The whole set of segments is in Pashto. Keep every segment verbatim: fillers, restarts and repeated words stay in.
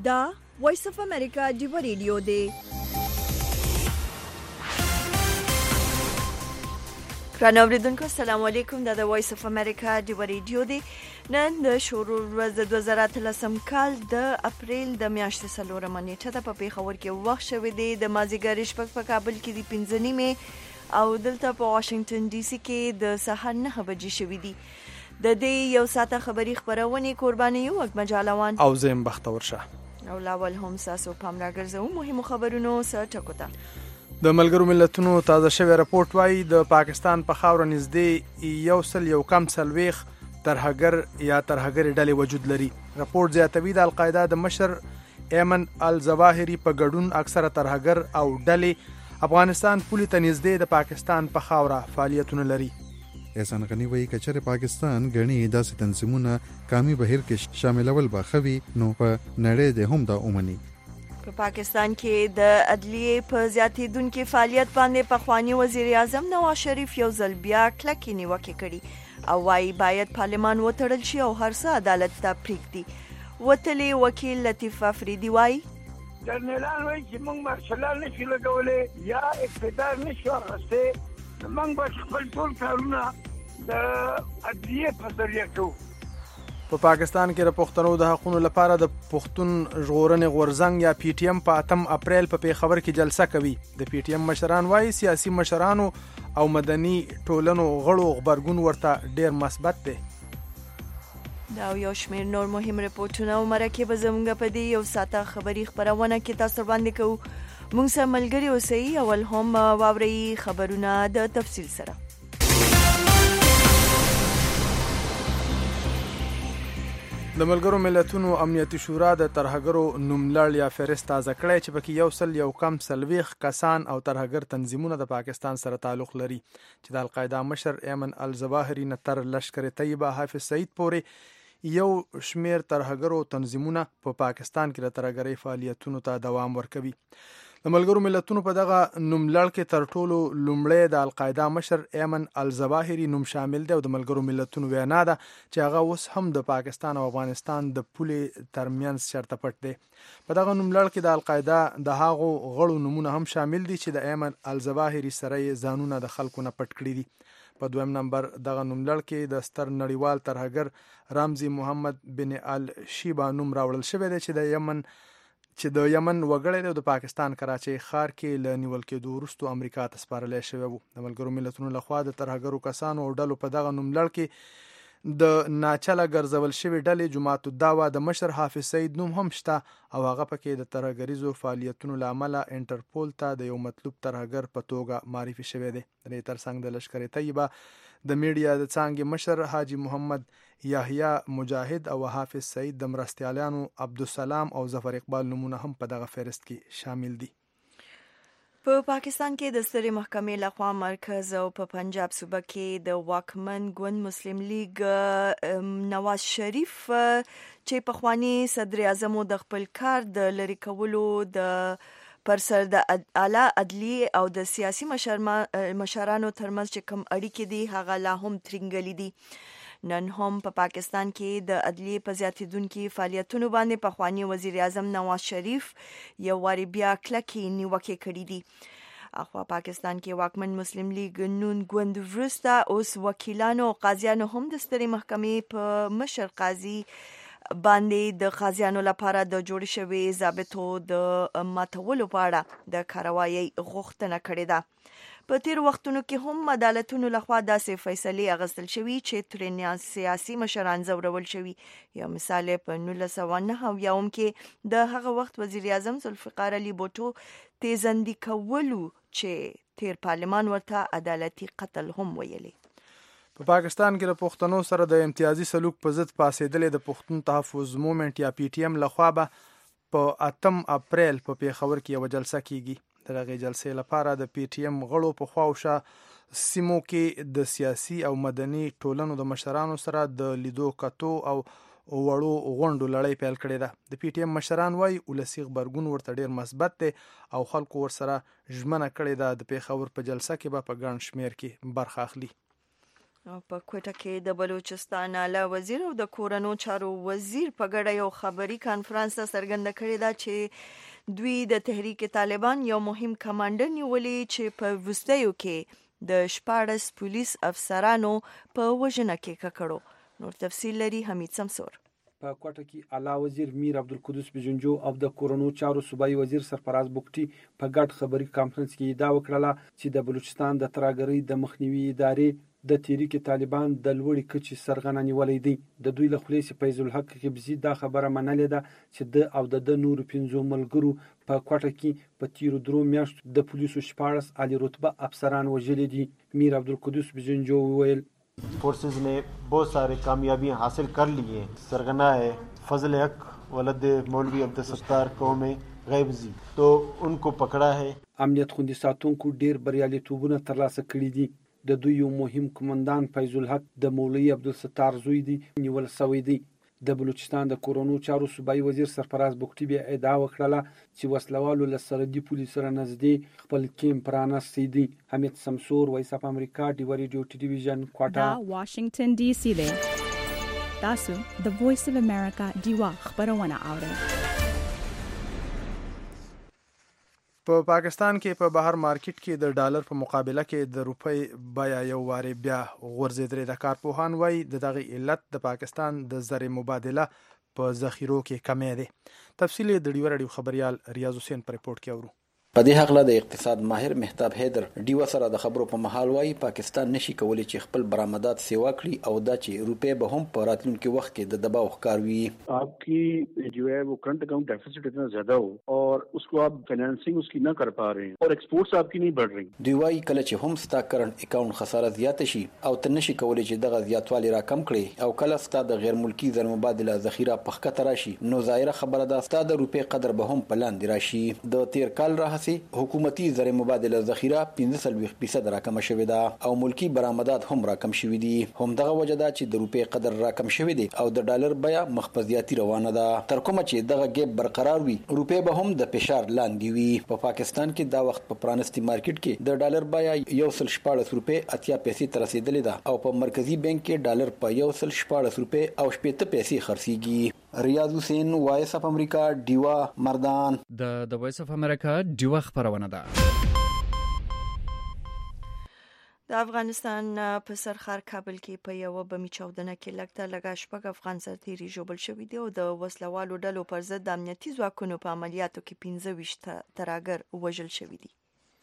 دا وایس اف امریکا دیو ریډیو دی. ګران اوریدونکو السلام علیکم. دا د وایس اف امریکا دیو ریډیو دی. نن د شروع ورځ د دوه زره اتلسم کال د اپریل د میاشتې څلورمه نیټه ده. په پیښور کې وخت شوی دی د مازیګر شپږ، په کابل کې د پنځه نیمې او دلته په واشنگټن ډي سي کې د سهار نهه بجې شوي دي. د دې یو ساعته خبري خبرونې قرباني یو وګ مجالوان او زم بختور شه او لاول هم ساسو پام راګرځو مهمو خبرونو سره ټکوتا. د ملګرو ملتونو تازه شوی راپورټ وايي د پاکستان په خاور نږدې یو سل یو کم سلويخ ترهګر یا ترهګر ډلې وجود لري. راپورټ زیاتوي د القاعده د مشر ایمن الظواهری په ګډون اکثره ترهګر او ډلې افغانستان پولی ته نږدې د پاکستان په خاوره فعالیتونه لري. احسان غنی وایي کچره پاکستان غني داسې تنظیمونه کامي بهیر کې شاملول به خوي نو په نړۍ د هم دا اومني. په پاکستان کې د عدلیې په زیاتېدونکو فعالیت باندې پخوانی وزیر اعظم نواز شریف یو ځل بیا کلکې نیوکې کړي او وايي باید پارلمان وتړل شي او هر څه عدالت ته پریږدي. وتلی وکیل لطیف افریدي وايي جنرال وايي چې موږ مارشال نشو لګولې یا اقتدار نشو اخیسته، موږ به خپل ټول کارونه د عدلیې په ذریعه کوو. په پاکستان کې د پښتنو د حقوقو لپاره د پښتون ژغورنې غورځنګ یا پی ټی ایم په اتم اپریل په پیښور کې جلسه کوي. د پی ټی ایم مشران وايي سیاسي مشرانو او مدني ټولنو غړو خبرګون ورته ډیر مثبت دی. دا یو شمېر نور مهم رپورټونه او مرکه به زموږ په دې یو ساعته خبري خبرونه کې تاسو باندې کوو. موږ سره ملګري اوسئ. اول هم واورئ خبرونه د تفصیل سره. د ملګرو ملتونو امنیتي شورا د ترهګرو نوملړ یا فهرست تازه کړی چې پکې یو سل یو کم سلويخ کسان او ترهګر تنظیمونه د پاکستان سره تعلق لري چې د القاعده مشر ایمن الظواهری نه تر لشکر طیبه حافظ سعید پورې یو شمیر ترهګرو تنظیمونه په پا پاکستان کې د ترهګرۍ فعالیتونو ته دوام ورکوي. د ملګرو ملتونو په دغه نوملړ کې تر ټولو لومړی د القاعده مشر ایمن الظواهری نوم شامل دی او د ملګرو ملتونو وینا ده چې هغه اوس هم د پاکستان او افغانستان د پولې ترمنځ شرطه پټ دی. په دغه نوملړ کې د القاعده د هغو غړو نومونه هم شامل دي چې د ایمن الظواهری سره ځانونه د خلکو نه پټ کړي دي. په دویم نمبر دغه نوملړ کې د ستر نړیوال ترهګر رمزي محمد بن ال شیبا نوم راوړل شوی دی چې د یمن چې د یمن وګړی دی او د پاکستان کراچۍ ښار کې له نیول کېدو وروسته امریکا ته سپارلی شوی و. د ملګرو ملتونو لخوا د ترهګرو کسانو او ډلو په دغه نوملړ کې د ناچله ګرځول شوي ډلې جماعت الدعوه د مشر حافظ سعید نوم هم شته او هغه پکې د ترهګریزو فعالیتونو له امله انټرپول ته د یو مطلوب ترهګر په توګه معرفي شوی دی. د دې ترڅنګ د لشکر طیبه د میډیا د څانګې مشر حاجی محمد یحیی مجاهد او حافظ سعید د مرستیالانو عبدالسلام او ظفر اقبال نمونه هم په دغه فهرست کې شامل دي. په پاکستان کې د سترې محکمې لخوا مرکز او په پنجاب صوبه کې د واکمن ګوند مسلم لیگ نواز شریف چې پخوانی صدر اعظم د خپل کار د لری کولو د پر سر د اعلی عدلی او د سیاسي مشرانو ترمنځ چې کوم اړیکې دي هغه لا هم ترنګلې دي. نن هم په پا پاکستان کې د عدلی په زیاتېدونکو فعالیتونو باندې پخوانی وزیر اعظم نواز شریف یو واری بیا کلکې نیوکې کړې دي. اخوا پاکستان کې واکمن مسلم لیگ نون ګوند وروسته اوس وکیلانو او قاضیانو هم د سترې محکمې په مشر قاضي باندې د قاضیانو لپاره د جوړ شوي ضابطو د ماتولو په اړه د کاروایي غوښتنه کړې ده. په تیر وختونو کې هم عدالتونو لخوا داسې فیصلې اغستل شوي چې ترې سیاسي مشران ځورول شوي. یو مثال په نولس سوه نهه اویایم کې د هغه وخت وزیر اعظم ذوالفقار علي بوټو تیزاندي کولو چې تیر پارلمان ورته عدالتي قتل هم ویلي. په پاکستان کې د پښتنو سره د امتیازي سلوک په ضد پاسېدلې د پښتون تحفظ مومنټ یا پی ټی ایم لخوا به په اتم اپریل په پیښور کې یو جلسه کیږي. د هغې جلسې لپاره د پی ټی ایم غړو په خواوشا سیمو کې د سیاسي او مدني ټولنو د مشرانو سره د لیدو کتو او وړو غونډو لړۍ پیل کړې ده. د پی ټی ایم مشران وايي ولسي غبرګون ورته ډیر مثبت دی او خلکو ورسره ژمنه کړې ده د پیښور په جلسه کې به په ګڼ شمیر کې برخه اخلي. په کوټه کې د بلوچستان اعلی وزیر او د کورونو چارو وزیر په ګډه یو خبري کانفرنس ته څرګنده کړې ده چې دوی د تحریک طالبان یو مهم کمانډر نیولې چې په وروستیو کې د شپاړس پولیس افسرانو په وژنه کې ککړو. نور تفصیل لري حمید سمسور. په کوټه کې اعلی وزیر میر عبدالقدوس بجنجو او د کورونو چارو صوبایي وزیر سرفراز بوکټي په ګډ خبري کانفرنس کې ادعا وکړه چې د بلوچستان د ترهګرۍ د مخنیوي ادارې د تحریک طالبان د لوړې کچې سرغړونه نیولې دي. د دوی له خولې فیض الحق قبزي دا خبره منلې ده چې د او د نورو پنځو ملګرو په کوټه کې په تیرو درو میاشتو د پولیسو شپاړس عالی رتبه افسران وژلي دي. میر عبدالقدوس بجنجو وویل फोर्सेस ने बहुत सारे कामयाबियां हासिल कर ली हैं. सरगना है फजल हक वलद मौलवी अब्दुलसत्तार कौम गैबजी तो उनको पकड़ा है. امنیت خوندي ساتونکو ډیر بریالیتوبونه ترلاسه کړي دي. د دوی یو مهم کمانډان فیض الحق د مولوی عبدالستار زوی دی نیول شوی دی. د بلوچستان د کورونو چارو صوبایي وزیر سرفراز بوکټي بیا ادعا وکړه چې وسلوالو له سرحدي پولیسو سره نږدې خپل کیمپ پرانستی دی. حمید سمسور، وایس اف امریکا، ډیوا ریډیو ټلویزیون کوټا. دا واشنگټن ډي سي دی. تاسو د وایس اف امریکا ډیوا خبرونه اورئ. په پاکستان کې په بهر مارکیټ کې د ډالر په مقابله کې د روپۍ بیا یو واري بیا غورځېدلې ده. کارپوهان وایي د دغه علت د پاکستان د زر مبادله په ذخیرو کې کمی دی. تفصیل د ډیوا راډیو خبريال ریاض حسین پر رپورت کې اورو. په دې حق له د اقتصاد ماهر مهتاب حیدر ډیوا سره د خبرو په محل وایي پاکستان نشي کولی چې خپل برآمدات سیوا کړي او دا چې روپے به هم په راتلونکي وخت کې د دباو ښکار وي. आपकी जो है वो करंट अकाउंट डेफिसिट इतना ज्यादा हो और उसको आप फाइनेंसिंग उसकी ना कर पा रहे हैं और एक्सपोर्ट्स आपकी नहीं बढ़ रही. دوی وایي کله چې هم ستا کرنٹ اکاؤنٹ خساره زیات شي او ته نشي کولی چې دغه زیاتوالی را کم کړي او کله ستا د غیر ملکی زر مبادله ذخیره په ښکته راشي نو ظاهره خبره ده ستا د روپے قدر به هم په لاندې راشي. د تیر کال راهسي حکومتي زر مبادله ذخیره پنځه څلوېښت فیصد راکم شوې ده او ملکی برآمدات هم راکم شوي دي. هم دغه وجه ده چې د روپې قدر راکم شوی دی او د ډالر بیه مخ په زیاتي روانه ده. تر کومه چې دغه ګیپ برقرار وي روپې به هم د فشار لاندې وي. په پاکستان کې دا وخت په پرانستي مارکیټ کې د ډالر بیه یو سل شپاړس روپې اتیا پیسې ته رسیدلې ده او په مرکزی بانک کې ډالر په یو سل شپاړس روپې او شپېته پیسې خرڅیږي. ریاض حسین، وایس اف امریکا، ډیوا مردان. د د وایس اف امریکا ډیوا خبرونه ده. د افغانستان په سرخار کابل کې په یو بمي چاودنه کې لګته لګا شپږ افغان سرتیري ژوبل شوي دي او د وسلوالو ډلو پر ضد د امنیتي ځواکونو په عملیاتو کې پنځه ویشت ترهګر وژل شوي دي.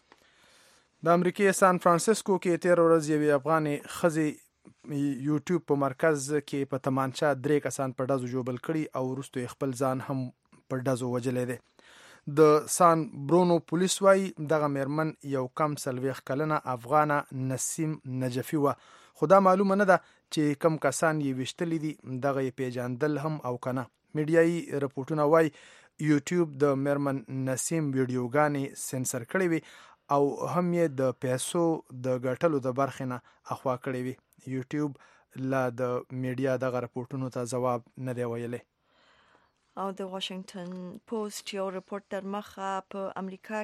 د امریکای سان فرانسیسکو کې تیر ورځ یوې افغانې ښځې یوټیوب په مرکز کې په تمانچه درې کسان په ډزو ژوبل کړي او وروسته خپل ځان هم په ډزو وژلی دی. د سان برونو پولیس وایي دغه میرمن یو کم څلوېښت کلنه افغانه نسیم نجفي وه خو دا معلومه نه ده چې کم کسان یې ویشتلي دي دغه یې پیژندل هم او که نه. میډیایي رپورټونه وایي یوټیوب د میرمن نسیم ویډیوګانې سنسر کړې وي او هم یې د پیسو د ګټلو د برخې نه اخوا کړې وي. یوټیوب لا د میډیا دغه رپورټونو ته ځواب نه دی ویلی. او د واشنگټن پوسټ یو رپورت تر مخه په امریکا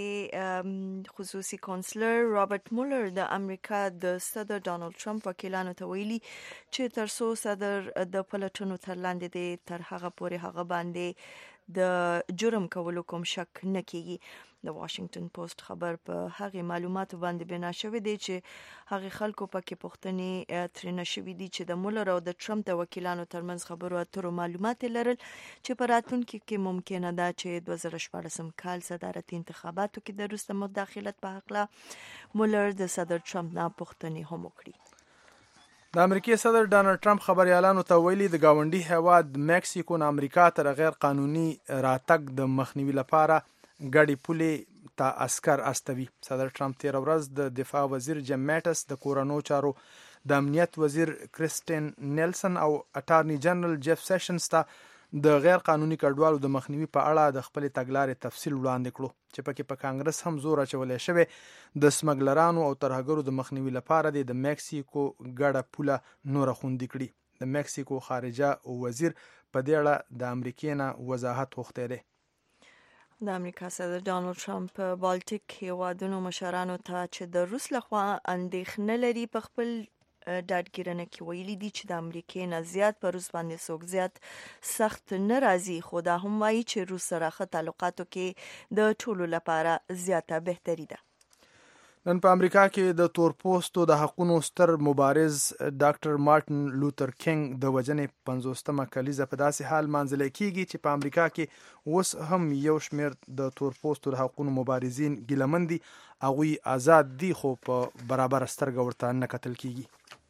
کې خصوصي کونسلر رابرټ مولر د امریکا د صدر ډانلډ ټرمپ وکیلانو ته ویلي چې تر څو صدر د پلټنو تر لاندې دی تر هغه پورې هغه باندې د جرم کولو کوم شک نه کیږي. د واشنگټن پوسټ خبر په هغه معلوماتو باندې بنا شوی دی چې هغه خلکو پکې پوښتنې ترنه شوی دي چې د مولر او د ټرمپ د وکیلانو ترمنځ خبرو اترو معلومات لرل چې په راتلونکي کې ممکنه ده چې دوه زره شپاړسم کال صدارتي انتخاباتو کې د روس مداخلت په حق مولر د صدر ټرمپ نه پوښتنې هم وکړي. د امریکای صدر ډانلډ ټرمپ خبريالانو ته ویلي د گاونډي هیواد میکسیکو نه امریکا ته غیر قانوني راتګ د مخنیوي لپاره ګاډي پولې ته عسكر استوي. صدر ټرمپ تیر ورځ د دفاع وزیر جیم میټس د کورونو چارو د امنیت وزیر کریسټین نیلسن او اټارنی جنرال جیف سیشنز ته د غیر قانوني کډوالو د مخنیوي په اړه د خپل تګلارې تفصیل وړاندې کړو چې پکې په کانګرس هم زور اچولې شوی د سمګلرانو او ترهګرو د مخنیوي لپاره د میکسیکو ګډه پوله نور خوندې کړي. د میکسیکو خارجه وزیر په دې اړه د امریکای نه وضاحت غوښتی دی. د امریکا صدر ډانلډ ټرمپ بالټیک هیوادونو مشرانو ته چې د روس لخوا اندېښنه لري په خپل ډاډګیرنه کې ویلي دي چې د امریکای نه زیات په روس باندې څوک زیات سخت نه راځي، خو دا هم وایي چې روس سره ښه تعلقاتو کې د ټولو لپاره زیاته بهتري ده. نن په امریکا کې د تورپوستو د حقونو ستر مبارز ډاکټر مارټن لوتر کینګ د وژنې پنځوستمه کلیزه په داسې حال مانځل کیږي چې په امریکا کې اوس هم یو شمېر د تورپوستو د حقونو مبارزین ګیلمن دي، هغوی آزاد دي خو په برابر سترګه ورته نه کتل کیږي.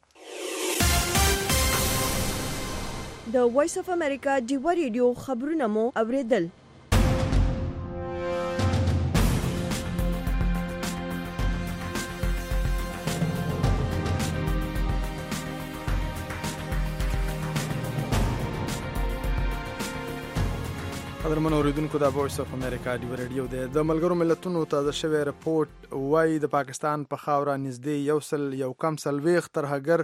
د وایس اف امریکا ډیوا ریډیو خبرونه مو اوریدل. قدرمن اوریدونکو د وایس اف امریکا ډیوا ریډیو دی. د ملګرو ملتونو تازه شوی رپورټ وایي د پاکستان په خاوره نږدې یو سل یو کم څلوېښت ترهګر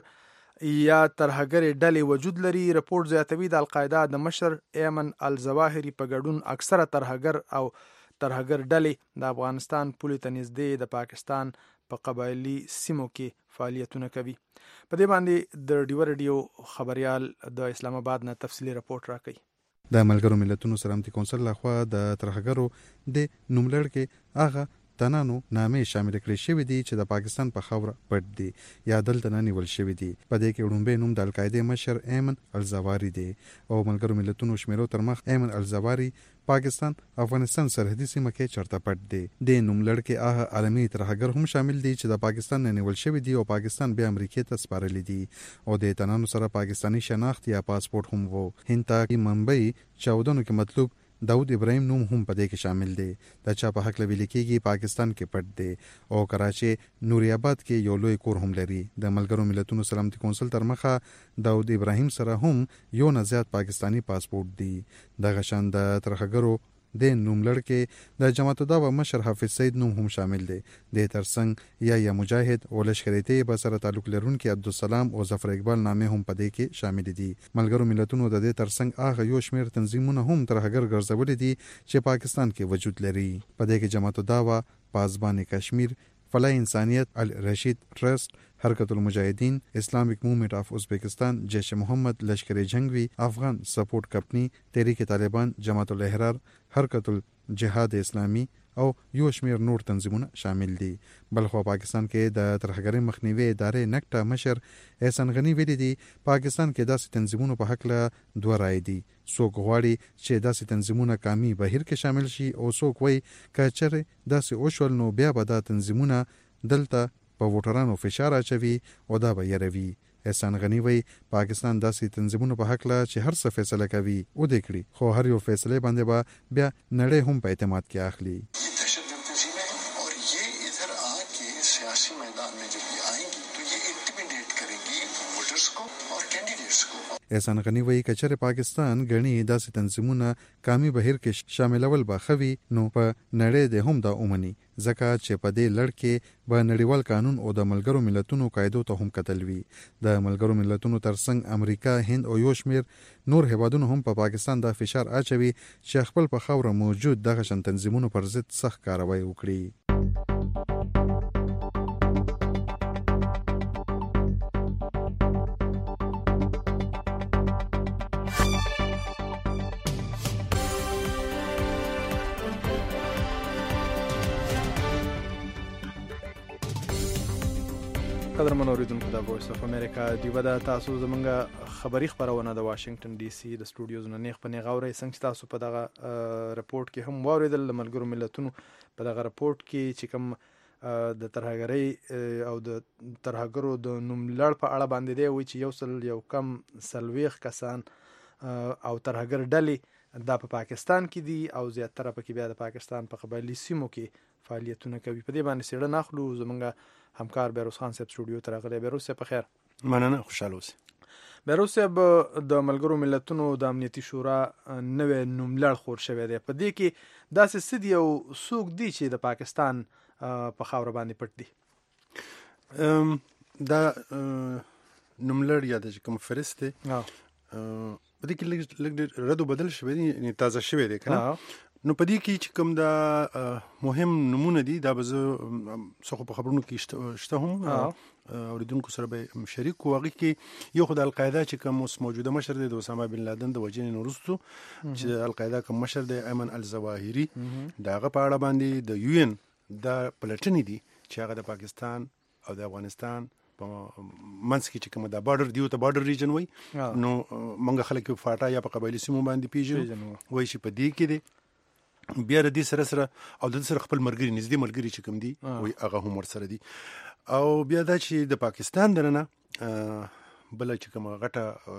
یا ترهګرې ډلې وجود لري. رپورټ زیاتوي د القاعده د مشر ایمن الظواهري په ګډون اکثره ترهګر او ترهګر ډلې د افغانستان پولې ته نږدې د پاکستان په قبایلي سیمو کې فعالیتونه کوي. په دې باندې د ډیوا ریډیو خبريال د اسلام آباد نه تفصیلی رپورټ راکوي. د ملګرو ملتونو سلامتي کونسل لخوا د ترهګرو د نوملړ کې هغه تنانو نامې شامل کړي شوې دي چې د پاکستان په خاوره پټ دي یا دلته نه نیول شوي دي. په دې کې وړومبی نوم د القاعده مشر ایمن الظواهري دی او ملګرو ملتونو شمیرو تر مخ ایمن الظواهري پاکستان افغانستان سرحدي سیمه کې چرته پټ دی. د نوملړ کې هغه عالمي ترهګر هم شامل دي چې د پاکستان نه نیول شوي دي او پاکستان بیا امریکا ته سپارلي دي او د تنانو سره پاکستانی شناخت یا پاسپورت هم وو. هند ته ممبئی چاودنو کې مطلوب داود ابراهیم نوم هم په دې کې شامل دی. د چا په حق لویل کېږي پاکستان کې پټ دی او کراچي نوري آباد کې یو لوی کور هم لري. د ملګرو ملتونو سلامتي کونسل تر مخه داود ابراهیم سره هم یو نه زیات پاکستانی پاسپورت دی. دغه شان د ترهګرو د نوملړ کې د جماعت الدعوه مشر حافظ سید نوم هم شامل دی. د ترڅنګ یا یا مجاهد او لشکریته به سره تعلق لرونکي عبدالسلام او ظفر اقبال نامې هم په دې کې شامل دي. ملګرو ملتونو د دې ترڅنګ هغه یو شمېر تنظیمونه هم ترهګر ګرځولي دي چې پاکستان کې وجود لري. په دې کې جماعت الدعوه، پاسبان کشمیر، فلاح انسانیت، الرشید ټرست، حرکت المجاهدین، اسلامک موومنٹ آف ازبکستان، جیش محمد، لشکر جنگوی، افغان سپورٹ کمپنی، تحریک طالبان، جماعت الاحرار، حرکت الجهاد اسلامی او یو شمیر نور تنظیمونه شامل دي. بلخو پاکستان کې د ترهګرۍ مخنیوي ادارې نکټه مشر احسان غنی ویلي دي پاکستان کې داسې تنظیمونو په حق له دوه رائے دي. څوک غواړي چې داسې تنظیمونه کامي بهیر کې شامل شي او څوک وایي که چېرې داسې وشول نو بیا به دا تنظیمونه دلته په ووټرانو فشار اچوي او دا به یروي. احسان غنی وی پاکستان داسې تنظیمونو په حق له چې هر څه فیصله کوي او دې کړي خو هر یو فیصله باندې به بیا نړۍ هم په اعتماد کې اخلي. احسان غنی وی کچره پاکستان غنی داسې تنظیمونه کامي بهیر کې شاملول به خوي نو په نړۍ د هم دا اومني ځکه چې په دې لړ کې به نړیوال قانون او د ملګرو ملتونو قاعدو ته هم کتل وي. د ملګرو ملتونو ترڅنګ امریکا، هند او یو شمیر نور هیوادونو هم په پا پاکستان د فشار اچوي چې خپل په خاوره موجود دغه شان تنظیمونو پر ضد سخت کاروایی وکړي. قدرمن اوریدونکو د وایس اف امریکا ډیوا د تاسو زمونږ خبری خبرونه د واشنگټن ډي سي د سټوډیوز نه نیغ په نیغ اورئ. څنګه تاسو په دغه رپورټ کې هم واوریدل د ملګرو ملتونو په دغه رپورټ کې چې کوم د ترهګرۍ او د ترهګرو د نوملړ په اړه باندې دی وایي چې یو سل یو کم څلوېښت کسان او ترهګر ډلې دا په پاکستان کې دي او زیاتره پکې بیا د پاکستان په قبایلي سیمو کې فعالیتونه کوي. په دې باندې څېړنه اخلو. زمونږ همکار بیروز خان صاحب سټوډیو ته راغلی. بیروز صاحب په خیر. مننه، خوشاله اوسئ. بیروز صاحب د ملګرو ملتونو د امنیتي شورا نوې نوملړ خور شوی دی. په دې کې داسې څه دي او څوک دي چې د پاکستان په خاوره باندې پټ دي؟ دا نوملړ یا د کوم فرست دی په دې کې لږ رد و بدل شوی دی، یعنې تازه شوی دی که نه. نو په دې کې چې کوم دا مهم نمونه دي دا به زه څه په خبرونو کې شته هم اوریدونکو سره به شریک واغی کې یو خدای القاعده چې کوم اوس موجوده مشر دی د اسامه بن لادن د وجنې نورستو چې القاعده کوم مشر دی ایمن الزواهری داغه په اړه باندې د یو ان د پلټنې دي چې هغه د پاکستان او د افغانستان په منځ کې چې کوم د بارډر دیو ته بارډر ریجن وای نو مونږ خلک په فاټا یا په قبایلی سیمو باندې پیژنو وای چې په دې کې دي بیا د دې سره سره او د سره خپل مرګري نږدې مرګري چې کوم دي وای هغه هم ور سره دي او بیا دا چې د پاکستان درنه بل چې کوم غټه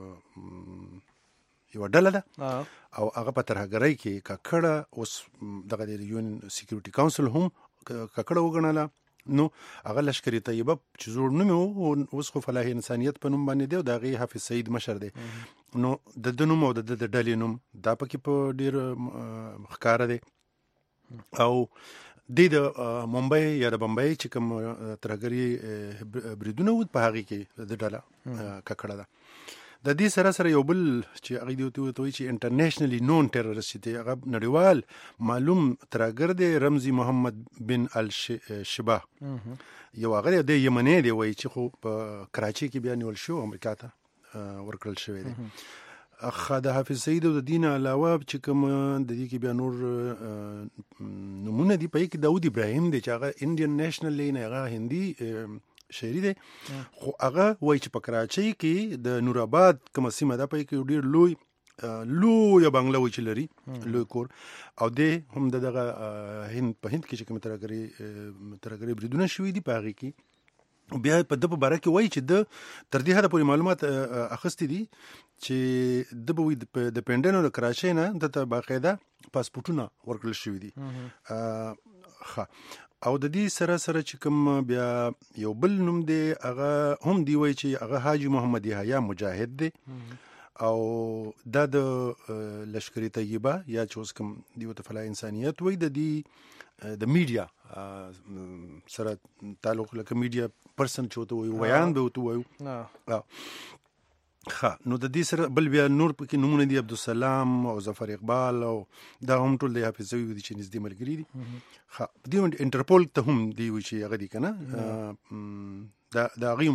یو ډله ده او هغه په ترهګرۍ کې ککړه اوس دغه د یون سکیورټي کونسل هم ککړه وګڼله نو هغه لشکري طیبه چې زوړ نوم او اوس خو فلاح انسانیت په نوم باندې دی او د هغې حافظ سعید مشر دی نو د د نوم او د د ډلې نوم دا پکې په ډېر ښکاره دی او د د ممبئی یا د بمبئی چې کوم ترهګري بریدونه وو په هغې کې د ډله ککړه ده د دې سره سره یو بل چې هغه دی ته وایي چې انټرنیشنلی نون ټیرریست دی هغه نړیوال معلوم ترهګر دی رمزي محمد بن الشبا یو هغه دی یمنی دی وایي چې خو په کراچي کې بیا نیول شو امریکا ته ورکړل شوی دی اخ د حافظ سعید او د دین علاوه چې کوم د دې کې بیا نور نمونه دی په کې داود ابراهیم دی چې هغه انډین نېشنل لین هغه هندي شهري دی خو هغه وایي چې په کراچۍ کې د نور آباد کومه سیمه ده په کې ډېر لوی لوی بنگله وایي چې لري لوی کور او دی هم دغه هند په هند کې چې کوم ترهګري ترهګري بریدونه شوي دي په هغې کې بیا په ده په باره کې وایي چې د تر دې حده پورې معلومات اخیستي دي چې د به وي د پنډنو د کراچۍ نه دته باقاعده پاسپورټونه ورکړل شوي دي ښه او د دې سره سره چې کوم بیا یو بل نوم دی هغه هم دی وایي چې هغه حاجي محمد یحیی مجاهد دی او دا د لشکري طیبه یا چې اوس کوم دی ته فلاح انسانیت وایي د دې د میډیا سره تعلق لکه میډیا پرسن چې ورته وایي ویان به ورته وایو ښه نو د دې سره بل بیا نور پکې نومونه دي عبدالسلام او ظفر اقبال او دا هم ټول د حافظ سعید دي چې نږدې ملګري دي ښه دې انټرپول ته هم دی وایي چې هغه دي که نه دا د هغې هم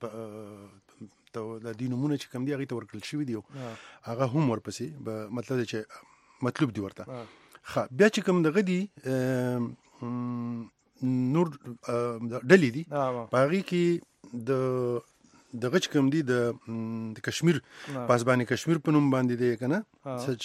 د دې نومونه چې کوم دي هغې ته ورکړل شوي دي هغه هم ورپسې مطلب دی چې مطلوب دي ورته ښه بیا چې کوم دغه دي نور ډلې دي په هغې کې د دغه چې کوم دي د کشمیر پاسبانی کشمیر په نوم باندې دی که نه سچ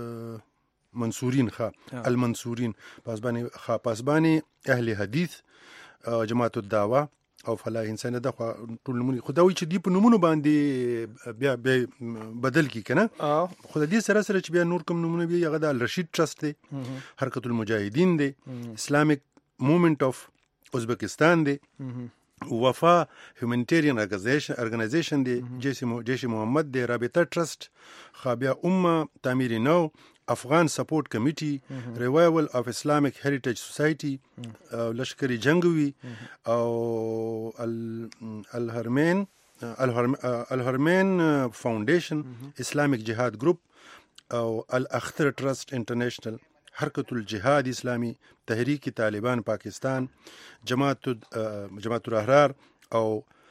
منصورین ښه المنصورین پاسبانی ښه پاسبانی اهل حدیث جماعت الدعوه او فلاح انسانیت د ټول نومونه خو دا وایي چې دی په نومونو باندې بیا بیا بدل کړي که نه خو د دې سره سره چې بیا نور کوم نومونه بیا هغه د الرشید ټرسټ دی حرکت المجاهدین دی اسلامیک موومنټ اف ازبکستان دی وفا هیومانیټیرین ارګنایزیشن دی جیش محمد دی رابطه ټرسټ خابیا امه تعمیر نو افغان سپورټ کمیټي ریوایول اف اسلامیک هریټیج سوسایټي لشکري جنگوي او الهرمین الهرمین فاونډیشن اسلامیک جهاد ګروپ او الاختر ټرسټ انټرنیشنل حرکت الجهاد اسلامی تحریک طالبان پاکستان جماعت جماعت الاحرار او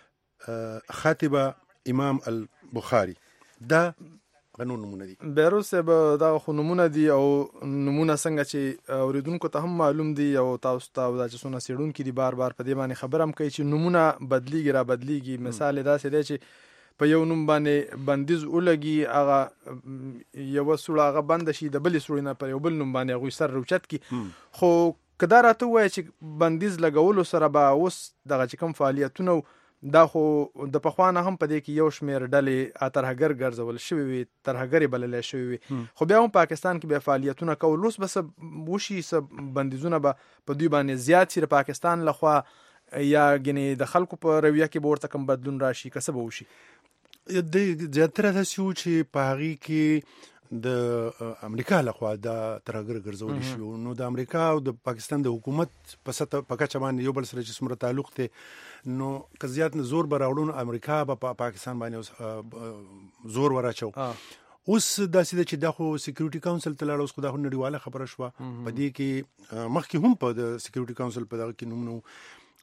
خاتبه امام البخاری دا قانون نمونه دي بیروس به دا خو نمونه دي او نمونه څنګه چې اوریدونکو ته هم معلوم دي او تاسو ته دا چې څونه سیړونکي دي بار بار په دې باندې خبر هم کوي چې نمونه بدلیږي را بدلیږي مثال داسې دی چې په یو نوم باندې بندیز ولګي هغه یو سوړه هغه بند شي د بلې سوړې نه پر یو بل نوم باندې هغوی سر روچت کی خو که دا راته ووایه چې بندیز لګولو سره به اوس دغه چې کوم فعالیتونه دا خو د پخوا نه هم په دې کې یو شمېر ډلې ترهګر ګرځول شوي وي ترهګرې بللی شوي وي خو بیا هم پاکستان کې بیا فعالیتونه کول اوس به څه وشي څه بندیزونه به په دوی باندې زیات شي د پاکستان لخوا یا ګنې د خلکو په رویه کې به ورته کوم بدلون راشي که څه به وشي د زیاتره داسې وو چې په هغې کې د امریکا لخوا دا ترهګر ګرځول شوي نو د امریکا او د پاکستان د حکومت په سطح په کچه باندې یو بل سره چې څومره تعلق دی نو که زیات نه زور به راوړو نو امریکا به په پاکستان باندې زور وراچو اوس داسې ده چې دا خو سکیورټي کونسل ته لاړه اوس خو دا خو نړیواله خبره شوه په دې کې مخکې هم په د سکیورټي کونسل په دغه کې نوم نو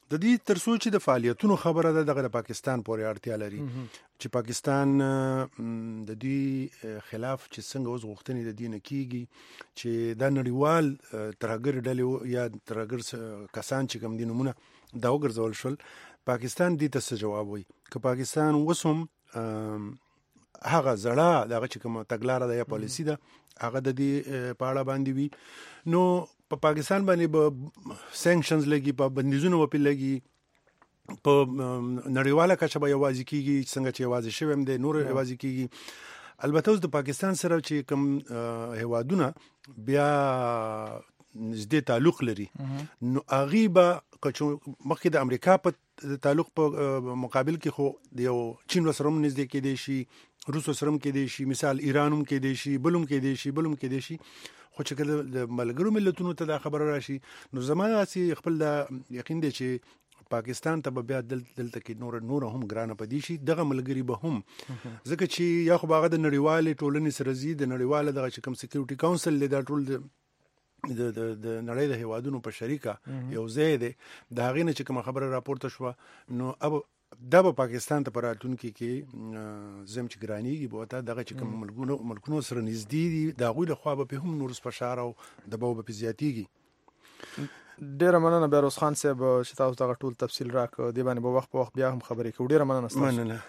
د دې ترڅو چې د فعالیتونو خبره ده دغه د پاکستان پورې اړتیا لري چې پاکستان د دې خلاف چې څنګه اوس غوښتنې د دې نه کیږي چې دا نړیوال ترهګر ډلې یا ترهګر کسان چې کوم دي نمونه دا وګرځول شول پاکستان دې ته څه جواب وایي که پاکستان وسوم هغه زړه دغه چې کوم تګلاره ده یا پالیسی ده هغه د دې په اړه باندې وي نو په پاکستان باندې به سانکشنز لګي په بندیزونه وپی لګي په نړیواله کچه به یوازې کیږي څنګه چې یوازې شوم د نور یوازې کیږي البته اوس د پاکستان سره چې کوم هوادونه بیا نږدې تعلق لري نو هغه به مخکې د امریکا په تعلق په مقابل کې خو د یو چین سره هم نږدې کې دی شي روس سره هم کې دی شي مثال ایران هم کې دی شي بلوم کې دی شي بلوم کې دی شي خو چې کله د ملګرو ملتونو ته دا خبره راشي نو زمانه سي خپل د یقین دی چې پاکستان ته بیا دلته کې نور نور هم ګرانه پدې شي دغه ملګری به هم ځکه چې یا خو باغ د نړیوال ټولنې سره زی د نړیوال دغه چې کوم سکیورټي کونسل له دا ټول د د د نړۍ د هوادونو په شریکه یو ځای دی دا غینه چې کوم خبره راپورته شو نو اب دا په پاکستان ته پراتون کې کې زم چې ګرانیږي بوته دغه چې کوم ملګرو ملکونو سره نږدې دي دا غوی له خوا به هم نور سپشار او د بو په زیاتیږي ډیر مننه بیروز خان صاحب چې تاسو دغه ټول تفصیل راک دی باندې په وخت په وخت بیا هم خبرې کوو ډیر مننه تاسو مننه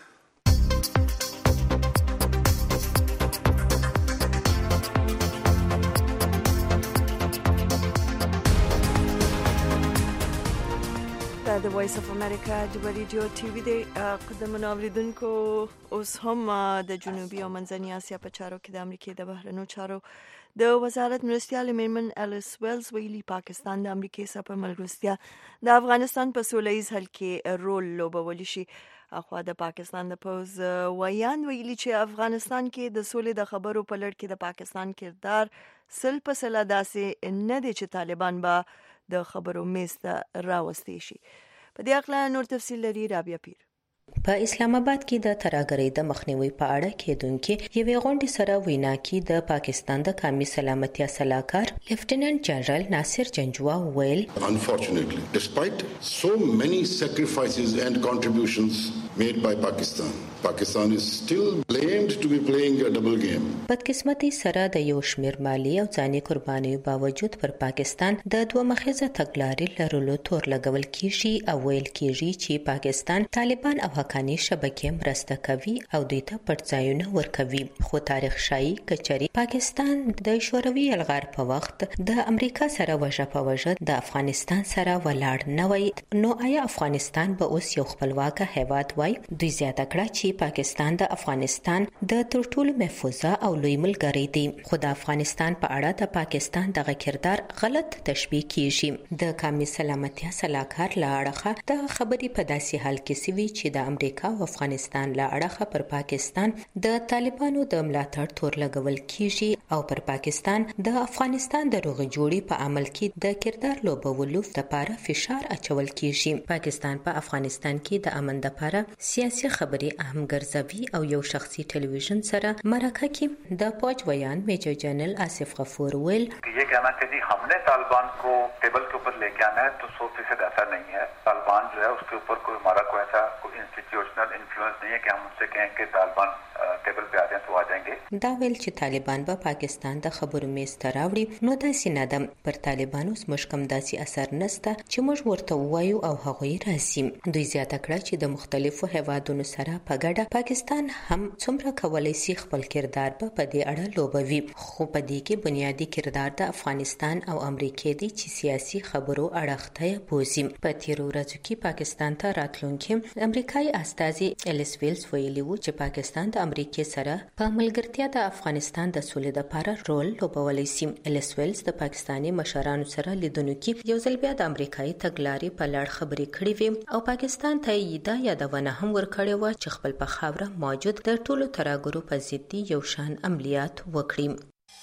د وایس اف امریکا د ریډیو ټي وي د قدمونو اوریدونکو اوس هم د جنوبي او منځنۍ اسیا په چارو کې د امریکای د بهرنیو چارو د وزارت مرستیال میرمن الیس ویلز ویلي پاکستان د امریکای سره په ملګرتیا د افغانستان په سولهییز حل کې رول لوبولی شي اخوا د پاکستان د پوز ویان ویلي چې افغانستان کې د سولې د خبرو په لړ کې د پاکستان کردار سل په سل داسې نه دی چې طالبان به د خبرو میز ته راوستي شي په دې اړه نور تفصیل لري رابعه پیر په اسلام آباد کې د ترهګرۍ د مخنیوي په اړه کېدونکې یوې غونډې سره وینا کې د پاکستان د قومي سلامتیا سلاکار لیفټیننټ جنرال ناصر جنجوا ویل Unfortunately, despite so many sacrifices and contributions made by Pakistan, Pakistan is still blamed to be playing a double game. بدقسمتي سره د یو شمیر مالی او ځاني قربانیو باوجود پر پاکستان د دوه مخیزه تګلارې لرلو تور لګول کیږي او ویل کیږي چې پاکستان طالبان او حقانی شبکې مرسته کوي او دوی ته پټځایونه ورکوي خو تاریخ شایي کچري پاکستان د شوروي یلغار په وخت د امریکا سره وجه په وجه د افغانستان سره ولاړ نه وای نو آیا افغانستان به اوس یو خپلواک هیواد وای دوی زیاته کړه چې پاکستان د افغانستان د تر ټولو محفوظه او لوی ملګری دی خو د افغانستان په اړه د پاکستان دغه کردار غلط تشبیه کیږي د قومي سلامتیا سلاکار لا اړه د خبرې په داسې حال کې سوي چې د امریکا او افغانستان لا اړه پر پاکستان د طالبانو د ملاتړ تور لګول کیږي او پر پاکستان د افغانستان د روغ جوړې په عمل کې د کردار لوبولو لپاره فشار اچول کیږي پاکستان په افغانستان کې د امن لپاره سیاسي خبرې اهم ګرځوي او یو شخصي ټلویزیون سره مرکه کې د پوج ویان میجر جنرل آصف غفور ویل یہ کہنا کہ جی ہم نے طالبان کو ٹیبل کے اوپر لے کے آنا ہے تو سو فیصد ایسا نہیں ہے طالبان جو ہے اس کے اوپر کوئی ہمارا کوئی ایسا کوئی انسٹیٹیوشنل انفلوئنس نہیں ہے کہ ہم ان سے کہیں کہ طالبان ټیبل په اړه تو راځي دا ویل چې طالبان به پاکستان د خبرو میز ته راوړي نو دا سینادم پر طالبانو سمشکم داسي اثر نسته چې موږ ورته وایو او هغه راځي دوی زیاته کړه چې د مختلفو هوادونو سره په ګډه پاکستان هم څومره کولای شي خپل کردار په دې اړه لوبوي خو په دې کې بنیادی کردار د افغانستان او امریکا دی چې سیاسي خبرو اړخته بوزي په تیرو ورځو کې پاکستان ته راتلونکي امریکایي استازي الیس ویلز ویلي و چې پاکستان د امریکا سره په ملګرتیا د افغانستان د سولې لپاره رول لوبولی شي الیس ویلز د پاکستاني مشرانو سره لیدونکو کې یو ځل بیا د امریکایي تګلارې په لړ خبرې کړې وي او پاکستان ته یې دا یادونه هم ورکړې و چې خپل په خاوره موجود د ټولو ترهګرو په ضد یو شان عملیات وکړي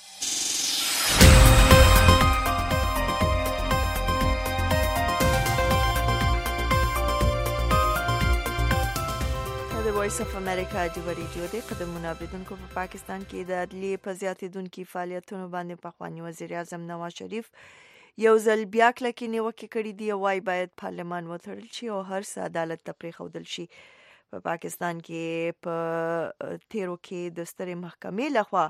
وایس اف امریکا د ریډیو د قدمونو اوریدونکو په پاکستان کې د عدلیې په زیاتېدونکو فعالیتونو باندې پخوانی وزیر اعظم نواز شریف یو ځل بیا کلکې نیوکې کړې دي او وايي باید پارلمان وتړل شي او هر څه عدالت ته پرېښودل شي. په پاکستان کې په تیرو کې د سترې محکمې لخوا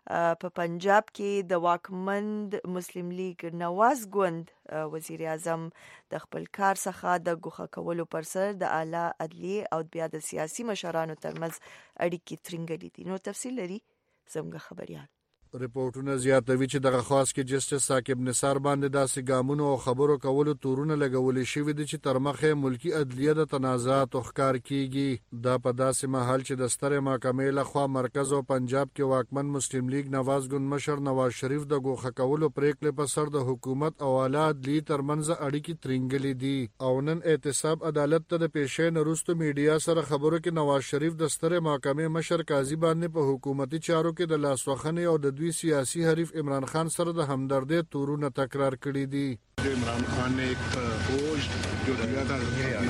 په پنجاب کې د واکمند مسلم لیگ نواز ګوند وزیر اعظم د خپل کار څخه د ګوښه کولو پر سر د اعلی عدلیې او بیا د سیاسي مشرانو ترمنځ اړیکې ترنګلې دي. نو تفصیل لري زموږ خبريال. رپورټونه زیاتوي چې دغه خاص کې جسټس ثاقب نثار باندې داسې ګامونو او خبرو کولو تورونه لګولې شوي دي چې تر مخه ملکی عدلیه د تنازعات ښکار کیږي. دا په داسې محل چې د سترې محکمې لخوا مرکز او پنجاب کې واکمن مسلم لیگ نواز ګوند مشر نواز شریف د ګوښه کولو پریکړې په سر د حکومت او اعلی عدلیې ترمنځ اړیکې ترنګلې دي او نن احتساب عدالت ته د پیښې نه وروسته میډیا سره خبرو کې نواز شریف د سترې محکمې مشر قاضي باندې په حکومتي چارو کې د لاسوخنې او د دوی سیاسي حریف عمران خان سره د همدردی تورونه تکرار کړي دي. जो इमरान खान ने एक पोज जो दिया था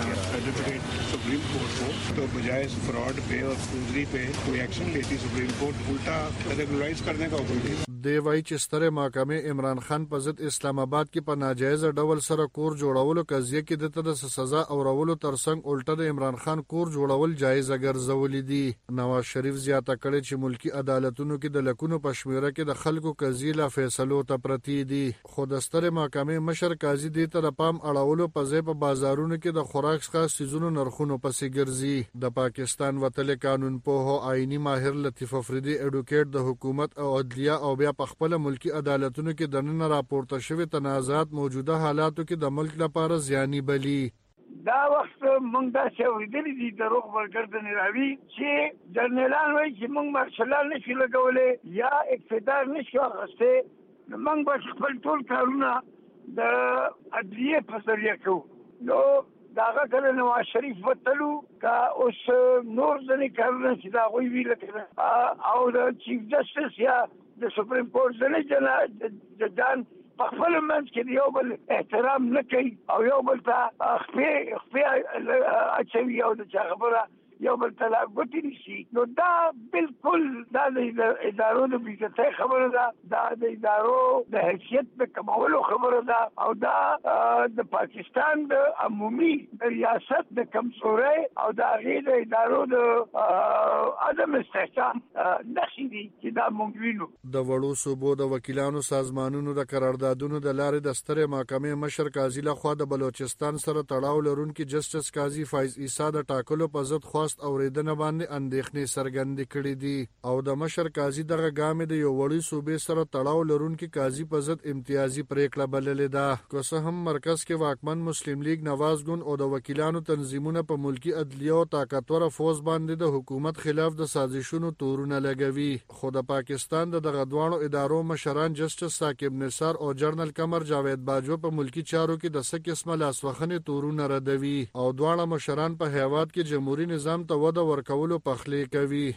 एडवोकेट सुप्रीम कोर्ट को, तो बजाय फ्रॉड पे और फुजरी पे कोई एक्शन लेती सुप्रीम कोर्ट उल्टा रेगुलराइज करने का हुक्म दिया. دی وایي چې سترې محکمې عمران خان په ضد اسلام آباد کې په ناجایز ډول سره کور جوړولو قضیه کې د ته د سزا اورولو ترڅنګ الټه د عمران خان کور جوړول جایز ګرځولې دي. نواز شریف زیاته کړې چې ملکی عدالتونو کې د لکونو په شمیره کې د خلکو قضیې لا فیصلو ته پرتی دي. خو د سترې محکمې مشر قاضي دې ته د پام اړولو په ځای په بازارونو کې د خوراک څخه سیزونو نرخونو پسې ګرځي. د پاکستان وتلې قانون پوه او آئینی ماهر لطیف افریدي اډوکیټ د حکومت او عدلیه او په خپل ملکی عدالتونو کې د نن راپورته شوی تنازعات موجوده حالاتو کې د ملک لپاره زیانی بلی. دا وخت موږ دا څه ویلي دي د روغ ورګردن راوي چې جنرالان وایي چې موږ مارشلال نشو لګولې یا اقتدار نشو اخیسته، موږ به خپل ټول کارونه د عدلیه په ذریعه کوو. نو داغه کله نواز شریف وتلو کا اوس نور ځنې کارونه چې دا غوي ویل کړه او د چیف جسټس یا د سپریم کورټ ځنې جنا جان په خپل منځ کې یو بل احترام نه کوي او یو بل ته خپې خپې اچوي او د چا خبره یو بل ته لا ګوتې نیسي. نو دا بالکل دا د ادارو د بېعزتۍ خبره ده، دا د ادارو د حیثیت د کمولو خبره ده او دا د پاکستان د عمومي ریاست د کمزورۍ او د هغې د ادارو د عدم استحکام نښې دي چې دا موږ وینو. د وړو صوبو د وکیلانو سازمانونو د قراردادونو د لارې د سترې محکمې مشر قاضي لخوا د بلوچستان سره تړاو لرونکي جسټس قاضي فایز عیسی د ټاکلو په ضد خواست اوریدنه باندې اندېښنې څرګندې کړې دي او د مشر قاضي دغه ګام د یو وړي صوبې سره تړاو لرونکي قاضي په ضد امتیازي پریکړه بللې ده. که څه هم مرکز کې واکمن مسلم لیگ نواز ګوند او د وکیلانو تنظیمونه په ملکی عدلیه او طاقتوره فوز باندې د حکومت خلاف د سازشونو تورونه لګوي، خو د پاکستان د دغه دواړو ادارو مشران جسټس ثاقب نثار او جنرال قمر جاوید باجو په ملکی چارو کې د څه قسمه لاسوخنې تورونه ردوي او دواړه مشران په هیواد کې جمهوریت نظام ته وده ورکولو پخلې کوي.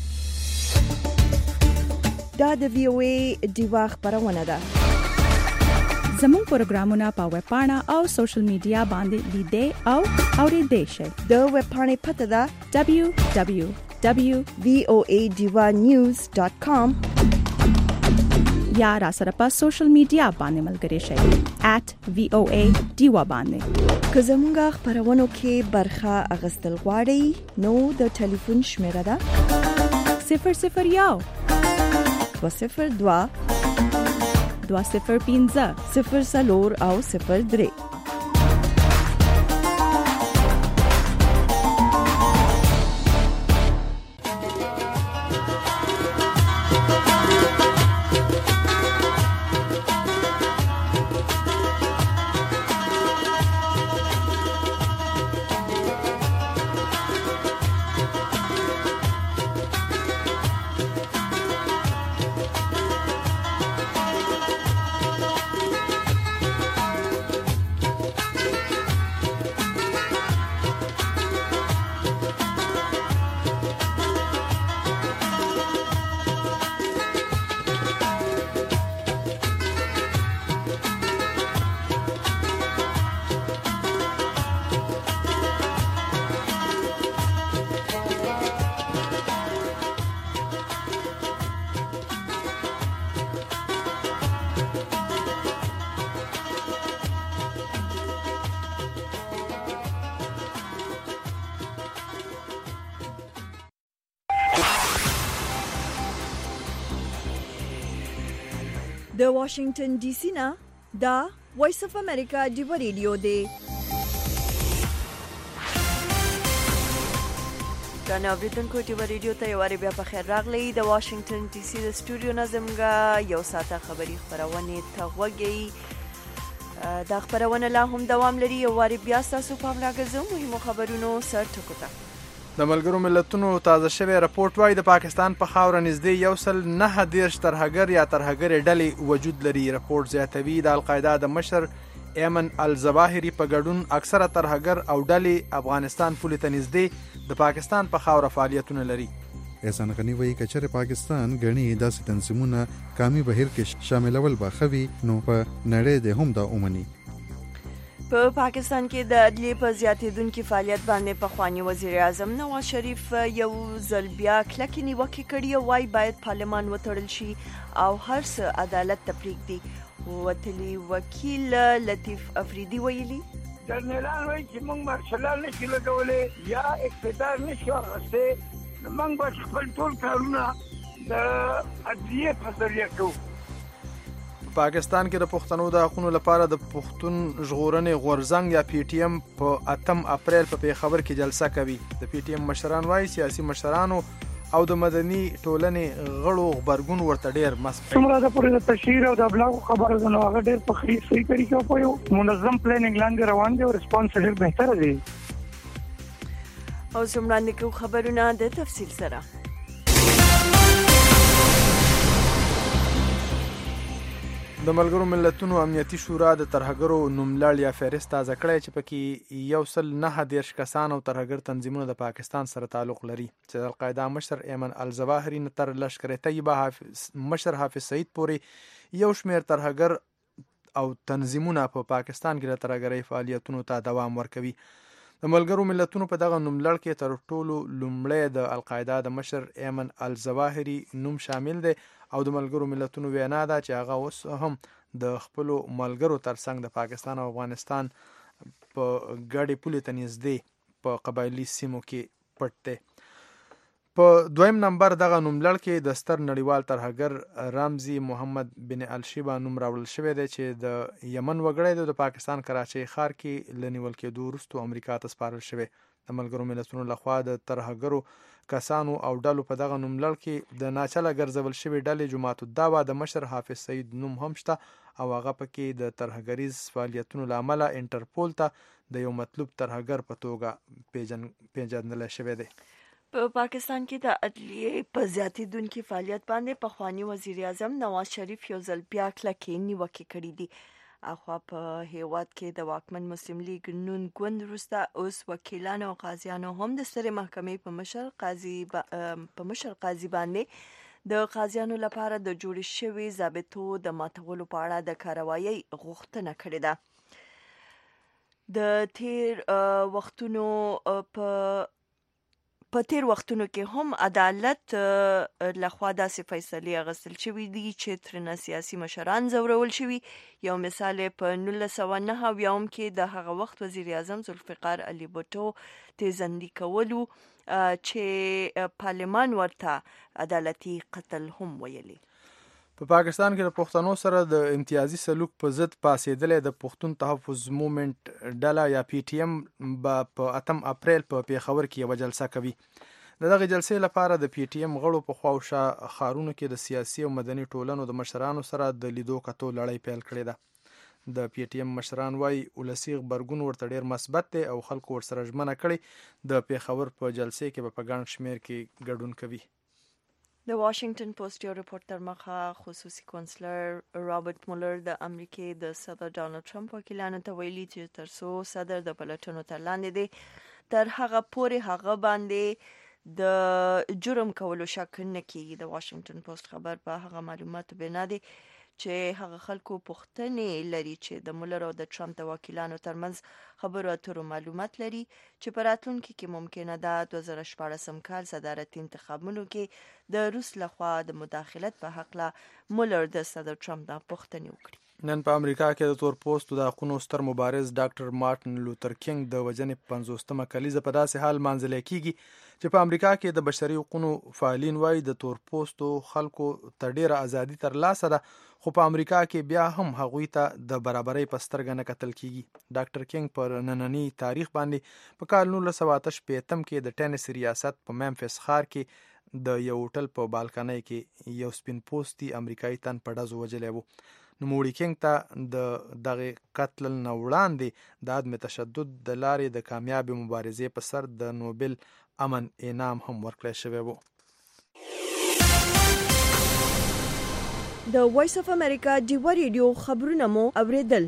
دا د وی او ای دیوا خبرونه ده. زموږ پروګرامونه په ویب پاڼه او سوشل میډیا باندې لیدئ او اوریدئ شئ. د ویب پاڼې پته ده دبليو دبليو دبليو ډاټ وی او ای دیوا نیوز ډاټ کام یا را سره په سوشل میډیا باندې ملګري شئ ایٹ وی او ای دیوا باندې. که زموږ خبرونو کې برخه اخیستل غواړئ نو د ټلیفون شمیره ده صفر صفر یو دوه صفر دوه دوه صفر پنځه صفر څلور او صفر درې. د واشنگټن ډي سي نه دا وایس اف امریکا ډیو ریډیو دی. ګرانو اوریدونکو ټي وی ریډیو ته یو وارې بیا په خیر راغلی. د واشنگټن ډي سي د سټوډیو نه زموږ یو ساعته خبري خپرونې ته غوږی. دا خپرونه لا هم دوام لري. یو وارې بیا ستاسو پام راګرځوم مهمو خبرونو سر ټکو ته. د ملګرو ملتونو تازه شوی راپورټ وايي د پاکستان په خاوره نږدې یو سل نه دېرش ترهګر یا ترهګرې ډلې وجود لري. راپورټ زیاتوي د القاعده د مشر ایمن الزواهری په ګډون اکثره ترهګر او ډلې افغانستان پولې ته نږدې د پاکستان په خاوره فعالیتونه لري. احسان غنی وایي کچره پاکستان غني داسې تنظیمونه کامي بهیر کې شاملول باخوي نو په نړۍ د هم دا اومني. په پاکستان کې د عدلیې په زیاتېدونکي فعالیت باندې پخوانی وزیر اعظم نواز شریف یو ځل بیا کلکې نیوکې کړې او وايي باید پارلمان وتړل شي او هر څه عدالت ته پرېږدي. وتلي وکیل لطیف افریدي ویلي جنرالان وایي چې موږ مارشلان نشي لګولی یا اقتدار نشي اخیستی، نو موږ به خپل ټول کارونه د عدلیې په ذریعه کوو. پاکستان کې د پښتنو د حقوقو لپاره د پښتون ژغورنې غورځنګ یا پی ټی ایم په اتم اپریل په پیښور کې جلسه کوي. د پی ټی ایم مشران وايي سیاسي مشرانو او د مدني ټولنې غړو خبرګون ورته ډېر مسخ. څومره د پوره د تشهیر او د ابلاغ خبره ده نو هغه ډېر په خې صحیح طریقې په یو منظم پلانینګ لاندې روان دي او ریسپانس ډېر بهتره دی. او څومره د خبرونه د تفصیل سره د ملګرو ملتونو امنیتي شورا د ترهګرو نوملړ یا فهرست تازه کړی چې پکې یو سل نه دېرش کسان او ترهګر تنظیمونه د پاکستان سره تعلق لري چې د القاعده مشر ایمن الزواهری نه تر لشکر طیبه حافظ مشر حافظ سعید پورې یو شمېر ترهګر او تنظیمونه په پاکستان کې د ترهګرۍ فعالیتونو ته دوام ورکوي. د ملګرو ملتونو په دغه نوملړ کې تر ټولو لومړی د القاعده د مشر ایمن الزواهری نوم شامل دی او د ملګرو ملتونو وینا ده چې هغه اوس هم د خپلو ملګرو ترڅنګ د پاکستان او افغانستان په ګډې پولې ته نږدې په قبایلي سیمو کې پټ دی. په دویم نمبر دغه نوملړ کې د ستر نړیوال ترهګر رمزي محمد بن الشیبا نوم راوړل شوی دی چې د یمن وګړی دی. د پاکستان کراچۍ ښار کې له نیول کېدو وروسته امریکا ته سپارل شوی. د ملګرو ملتونو لخوا د ترهګرو کسانو او ډلو په دغه نوملړ کې د ناچله ګرځول شوی ډلې جماعت الدعوه د مشر حافظ سعید نوم هم شته او هغه پکې د ترهګریز فعالیتونو له امله انټرپول ته د یو مطلوب ترهګر په توګه پیژن پیژندل شوی دی. په پاکستان کې د عدلیې په زیاتېدونکي فعالیت باندې پخوانی وزیر اعظم نواز شریف یو ځل بیا کلکې نیوکې کړې دي. اخوا په هیواد کې د واکمن مسلم لیگ نون ګوند وروسته اوس وکیلانو او قاضیانو هم د سترې محکمې په مشر قاضي با په مشر قاضي باندې د قاضیانو لپاره د جوړ شوي ضابطو د ماتولو په اړه د کاروایي غوښتنه کړې ده. د تیر وختونو په په تیر وختونو کې هم عدالت لخوا داسې فیصلې اخیستل شوي دي چې ترنه سیاسي مشران ځورول شوي. یو مثال په نولس سوه نهه اویایم کې د هغه وخت وزیر اعظم ذوالفقار علي بوټو تیزندي کولو چې پارلمان ورته عدالتي قتل هم ویلي. په پاکستان کې د پښتنو سره د امتیازي سلوک په ضد پاسېدلې د پښتون تحفظ موومنټ ډله یا پی ټی ایم به په اتم اپریل په پیښور کې یوه جلسه کوي. د دغه جلسې لپاره د پی ټی ایم غړو په خوا او شا ښارونو کې د سیاسي او مدني ټولنو د مشرانو سره د لیدو کتو لړۍ پیل کړې ده. د پی ټی ایم مشران وايي ولسي غبرګون ورته ډېر مثبت دی او خلکو ورسره ژمنه کړې د پیښور په جلسې کې به په ګڼ شمېر کې ګډون کوي. د واشنگټن پوسټ یو ریپورټ تر مخه خصوصي کونسلر رابرټ مولر د امریکای د صدر ډانلډ ټرمپ وکیلانو ته ویلي چې تر څو صدر د پلټنو تر لاندې دی تر هغه پورې هغه باندې د جرم کولو شک نه کیږي. د واشنگټن پوسټ خبر په هغه معلوماتو بنا دی چې هغه خلکو پوښتنې لري چې د مولر او د ټرمپ د وکیلانو ترمنځ خبرو اترو معلومات لري چې په راتلونکي کې ممکنه ده دوه زره شپاړسم کال صدارتي انتخابونو کې د روس لخوا د مداخلت په حق له مولر د صدر ټرمپ نه پوښتنې وکړي. نن په امریکا کې د تور پوستو د حقونو ستر مبارز ډاکټر مارټن لوتر کینګ د وژنې پنځوستمه کلیزه په داسې حال مانځل کیږي چې په امریکا کې د بشري حقوقو فعالین وایي د تور پوستو خلکو ته ډیره ازادي تر لاسه ده، خو په امریکا کې بیا هم هغوی ته د برابرۍ په سترګه نه کتل کیږي. ډاکټر کینګ پر نننی تاریخ باندې په کال نولس سوه اته شپیتم کې د ټینس ریاست په ممفیس ښار کې د یو هوټل په بالکنۍ کې یو سپین پوستی امریکایي تن په ډزو وژلی و. نوموړي کینګ ته د دغه قتل نه وړاندې د عدم تشدد د لارې د کامیابې مبارزې په سر د نوبل امن انعام هم ورکړی شوی و. د وایس اف امریکا ډیوا ریډیو خبرونه مو اوریدل.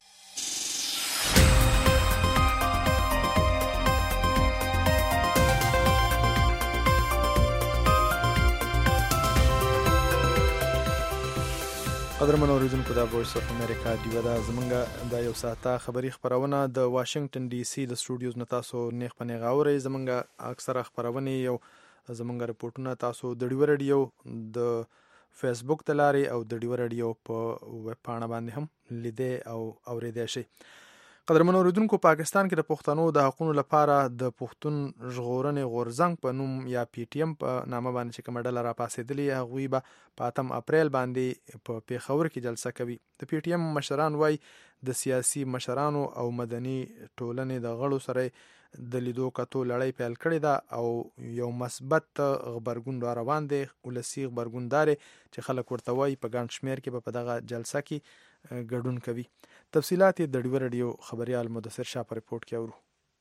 قدرمن اوریدونکو د وایس اف امریکا ډیوا دا زمونږ د یو ساعته خبری خبرونه د واشنگټن ډي سي د سټوډیوز نه تاسو نیغ په نیغه اورئ. زمونږ اکثره خبرونه یو زمونږ رپورټونه تاسو د ډیوا ریډیو د فیسبوک د لارې او د ډیوا ریډیو په ویب پاڼه باندې هم لیدئ او اوریدئ شئ. قدرمن اوریدونکو پاکستان کې د پښتنو د حقوقو لپاره د پښتون ژغورنې غورځنګ په نوم یا پی ټی ایم په نامه باندې چې کومه ډله راپاڅېدلې هغوی به په اتم اپریل باندې په پیښور کې جلسه کوي. د پی ټی ایم مشران وایي د سیاسي مشرانو او مدني ټولنې د غړو سره د لیدو کتو لړۍ پیل کړې ده او یو مثبت غبرګون را روان دی. ولسي غبرګون دار چې خلک ورته وایي په ګڼ شمېر کې په دغه جلسه کې ګډون کوي. تفصیلات د ډیوا ریډیو خبريال مدثر شاه په ریپورت کې اورو.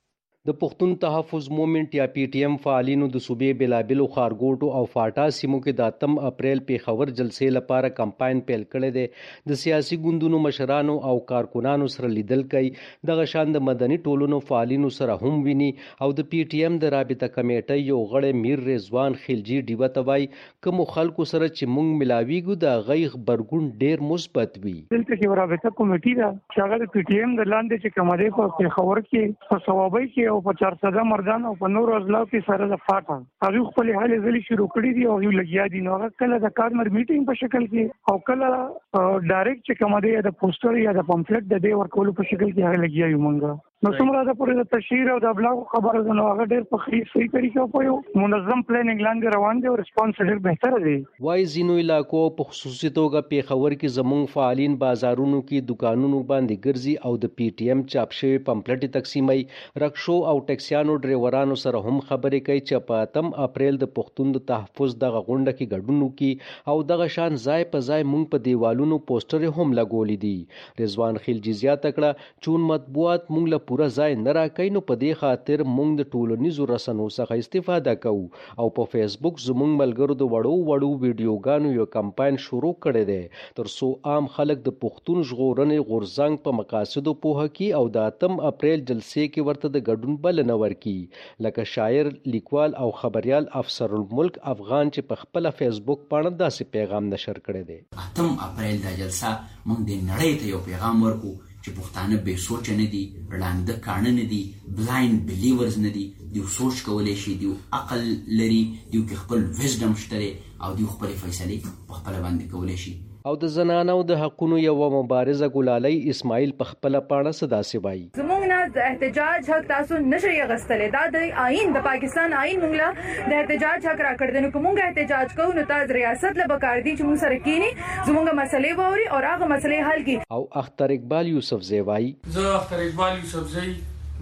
د پښتون تحفظ موومېنټ یا پی ټی ایم فعالینو د صوبې بلابلو ښارګوټو او فاټا سیمو کې د اتم اپریل پیښور جلسې لپاره کمپاین پیل کړی دی. د سیاسي ګوندونو مشرانو او کارکونانو سره لیدل کوي. دغه شان د مدني ټولنو فعالینو سره هم ویني او د پی ټی ایم د رابطه کمیټې یو غړی میر رضوان خلجی ډیوه ته وایي کوم خلکو سره چې مونږ ملاویږو د غیغ برګون ډیر مثبت وي. دلته کې رابطه کمیټې ده چې هغه د پی ټی ایم د لاندې چې کومه ده په پیښور کې په ثوابي کې او په چارسده مردان او په نورو اضلاعو کې سره د فاټا هغه خپل حالې ځلې شروع کړې دي او یو لګیا دي. نو هغه کله د کارمر میټینګ په شکل کې او کله ډایرکټ چې کومه ده د پوسټر یا د پمفلټ د دې ورکول په شکل کې هغه لګیا یو مونږه. نو څومره د پوره د تشهیر او د ابلاغ خبره ده نو هغه ډېر په خري صحیح طریقه په یو منظم پلانینګ لاندې روان دي او ریسپانس ډېر بهتره دی. وای زینو علاقو په خصوصي توګه پیښور کې زموږ فعالین بازارونو کې دکانونو باندې ګرځي او د پی ټی ایم چاپ شوی پمفلټ تقسیموي. رکشو او ټکسیانو ډرایورانو سره هم خبرې کوي چې په اتم اپریل د پښتون د تحفظ دغه غونډه کې ګډون وکړي او دغه شان ځای په ځای مونږ په دیوالونو پوسټر هم لګولې دي. رضوان خلجی زیاته کړه چون مطبوعات مونږ له پوره ځای نه راکوي نو په دې خاطر مونږ د ټولنیزو رسنیو څخه استفاده کوو او په فیسبوک زمونږ ملګرو د وړو وړو ویډیوګانو یو کمپاین شروع کړی دی تر څو عام خلک د پښتون ژغورنې غورځنګ په مقاصدو پوهه کړي او د اتم اپریل جلسې کې ورته د ګډون بلنه ورکړي. لکه شاعر لیکوال او خبريال افسر الملک افغان چې په خپل فیسبوک باندې داسې پیغام نشر کړی دی. اتم اپریل د جلسه مونږ د نړۍ ته یو پیغام ورکو چې پښتانه بې سوچ نه دي، ړانده کاڼه نه دي، بلایند بلیورز نه دي، دیو سوچ کولی شي، دیو عقل لري، دیو کې خپل ویزډم شته او دیو خپل فیصلې په خپل باندې کولی شي. او د زنانو د حقونو یو مبارزه ګلالۍ اسماعیل په خپل پاڼه صدا سی وایي زموږ نه د احتجاج حق تاسو نشئ غستلې. دا د آئین د پاکستان آئین موږ له د احتجاج حق راکړ دي. نو کومه احتجاج کوو نو تاسو ریاست له بکار دي چې موږ سره کینی زموږ مسلې ووري او هغه مسلې حل کړي. او اختر اقبال یوسف زی وایي زه اختر اقبال یوسف زی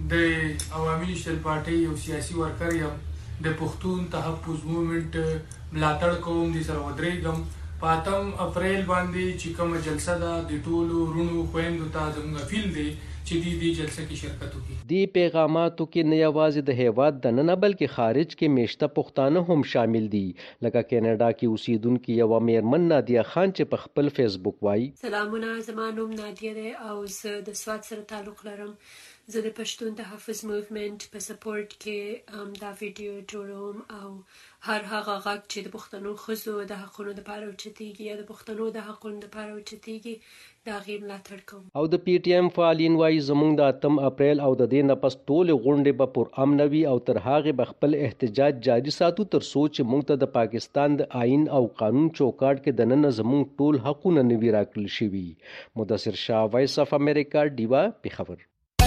د عوامي نشل پارټي یو سیاسي ورکر یم. د پښتون تحفظ موومېنټ ملاتړ کوم دي سره ودرېږم. په اتم اپریل باندې چې کومه جلسه ده د ټولو رونو خويندو ته زموږ اپیل دی چې د دې جلسه کې شرکت وکړي. دی پیغاماتو کې نه یوازې د هیواد د نه بلکې خارج کې میشته پښتانه هم شامل دي. لکه کینیډا کې اوسیدونکو یو میرمن نادیه خان چې په خپل فیسبوک وایي سلامونه، زما نوم نادیه ده او زه د سواد سره تعلق لرم. زه د پښتون تحفظ موومېنټ په سپورټ کې دا ویډیو جوړوم او هر هغه غږ چې د پښتنو ښځو د حقونو لپاره اوچتېږي یا د پښتنو د حقونو لپاره اوچتېږي د هغې ملاتړ کوم. او د پی ټی ایم فعالین وایي زموږ د اتم اپریل او د دې نه پس ټولې غونډې به پرامنه وي او تر هغې به خپل احتجاج جاري ساتو تر څو چې موږ ته د پاکستان د آئین او قانون چوکاټ کې دننه زموږ ټول حقونه نه وي راکړل شوي. مدثر شاه، وایس اف امریکا، ډیوا، پېښور.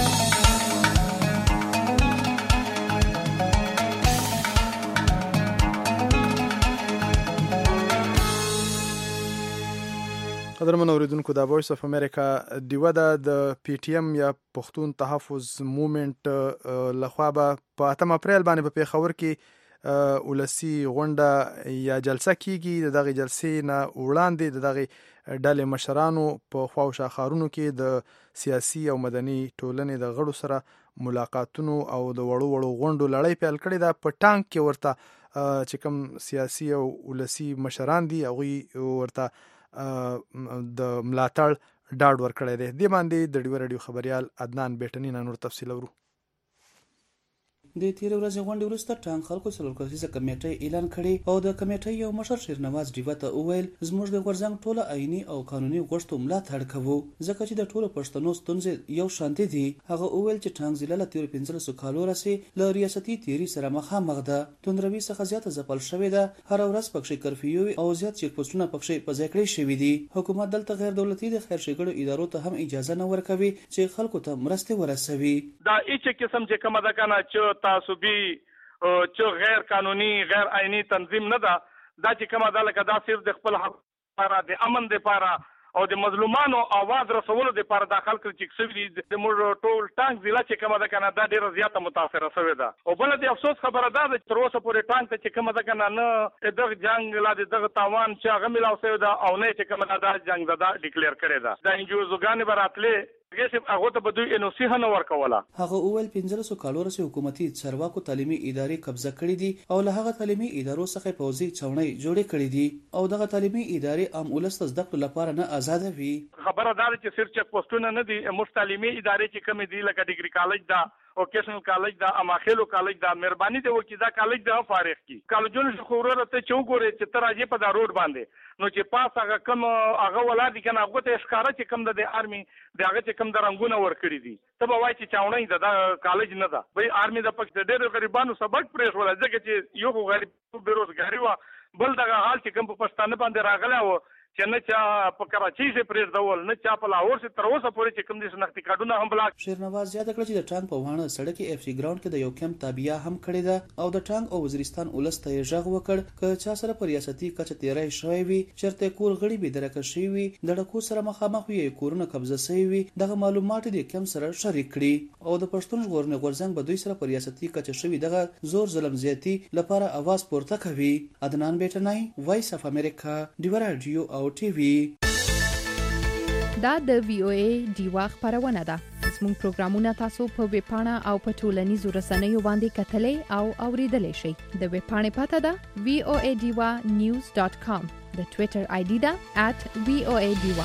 قدرمن اوریدونکو، د وایس اف امریکا ډیوا د پی ټی ایم یا پښتون تحفظ موومېنټ لخوا به په اتم اپریل باندې په پیښور کې ولسی غونډه یا جلسه کیږي. د دغه جلسې نه وړاندې د دغه ډلې مشرانو په خوا او شاخارونو کې د سیاسي او مدني ټولنې د غړو سره ملاقاتونو او د وړو وړو غونډو لړۍ پیل کړې ده. په ټانک کې ورته چې کوم سیاسي او ولسی مشران دي هغوی ورته د ملاتړ ډاډ ورکړی دی. دې باندې د ډیوا رادیو خبریال عدنان بیټنی نور تفصیل اورو. د تیر ورځې غونډې وروسته ټانک خلکو څلور کسیزه کمیټه اعلان کړي او د کمیټې یو مشر شیرنواز ډیوا ته وویل زموږ د غورځنګ ټوله آئینی او قانوني غوښتنو ملاتړ کوو ځکه چې د ټولو پښتنو ستونزې یو شانتي دي. هغه وویل چې ټانک ضلع له تیر پنځلسو کالو راهیسې له ریاستي تیري سره مخامخ ده. توندروي څخه زیاته ځپل شوې ده. هر ورځ پکښې کرفیو او زیات چیک پوسټونه پکښې په ځای کړی شوي دي. حکومت دلته غیر دولتي د خیر ښېګړو ادارو ته هم اجازه نه ورکوي چې خلکو ته مرستې ورسوي. دا هیڅ قسم چې کومه ده کنه چې تعصبي چې غیر قانوني غیر آئینی تنظیم نه ده. دا چې کومه ده لکه دا صرف د خپل حق لپاره د امن لپاره او د مظلومانو आवाज رسولو لپاره د خلکو چې څوي دي. د موږ ټول ټانک ضلع چې کومه ده کنه دا ډیره زیاته متاثره شوې ده. او بل د افسوس خبره ده چې تر اوسه پورې ټانک ته چې کومه ده کنه نه دغه جنگ لا دغه تاوان چې هغه ملاو شوی ده او نه چې کومه ده دا جنگ زده ډیکلیئر کړی ده. دا انجوزګانې براتلې هغه ته بدوی انوسیه نه ورکوله. هغه اول پنځلسو کالو رسې حکومتي چارواکو تعلیمي ادارې قبضه کړې دي او له هغه تعلیمي ادارو څخه پوځي چونۍ جوړې کړې دي او دغه تعلیمي ادارې عام ولس ته زده کړو لپاره نه آزاد وي. خبره ده چې صرف چک پوسټونه نه دي، موږ تعلیمي ادارې چې کوم دي لکه ډیګري کالج دا ووکیشنل کالج دا اماخیلو کالج دا مهرباني دی وکي دا کالج دا فارغ کی کالجونو شو خبره ته چوغوري چې تر اجي په دا روډ باندې نو چې پاس هغه کم هغه ولادي کنه هغه ته ښکارا چې کم د آرمي د هغه چې کم د رنگونه ور کړی دي ته به وای چې چاونې دا کالج نه ده به آرمي د پک د ډېر غریبانو سبق پرېښ ولا ځکه چې یو غریب بیروزګاری و بل دغه حال چې کم په پښتانه باندې راغلی و چې نه چا په کراچۍ سي پرېږدول نه چا په لاهور سي تر اوسه پورې چې کوم دي شناختي کارډونه هم بلاک. شیرنواز زیاته کړ چې د ټانک په وانه سړک اف سی ګراوند کې د یو کم تابعیا هم کړی ده او د ټانک او وزیرستان ولسته یې ژغ وکړ ک چا سره په ریاستي کچه تیرای شوی وي چرته کور غړي به درکه شي وي د ډکو سره مخامخ وي کورونه قبضه شوی وي دغه معلومات د کم سره شریک کړي او د پښتون ژغورنې غورځنګ به دوی سره په ریاستي کچه شوی دغه زور ظلم زیاتی لپاره आवाज پورته کوي. عدنان بیٹنای، وایس اف امریکا، ډیوا رادیو او ټي وي. دا د وی او ای ډیوا خبرونه ده. زموږ پروګرامونه تاسو په ویب پاڼه او په ټولنیزو رسنیو باندې کتلې او اوریدلای شئ. د ویب پاڼې پته ده وی او ای ډیوا نیوز ډاٹ کام. د ټوئیټر آی ډي ده ات وی او ای ډیوا.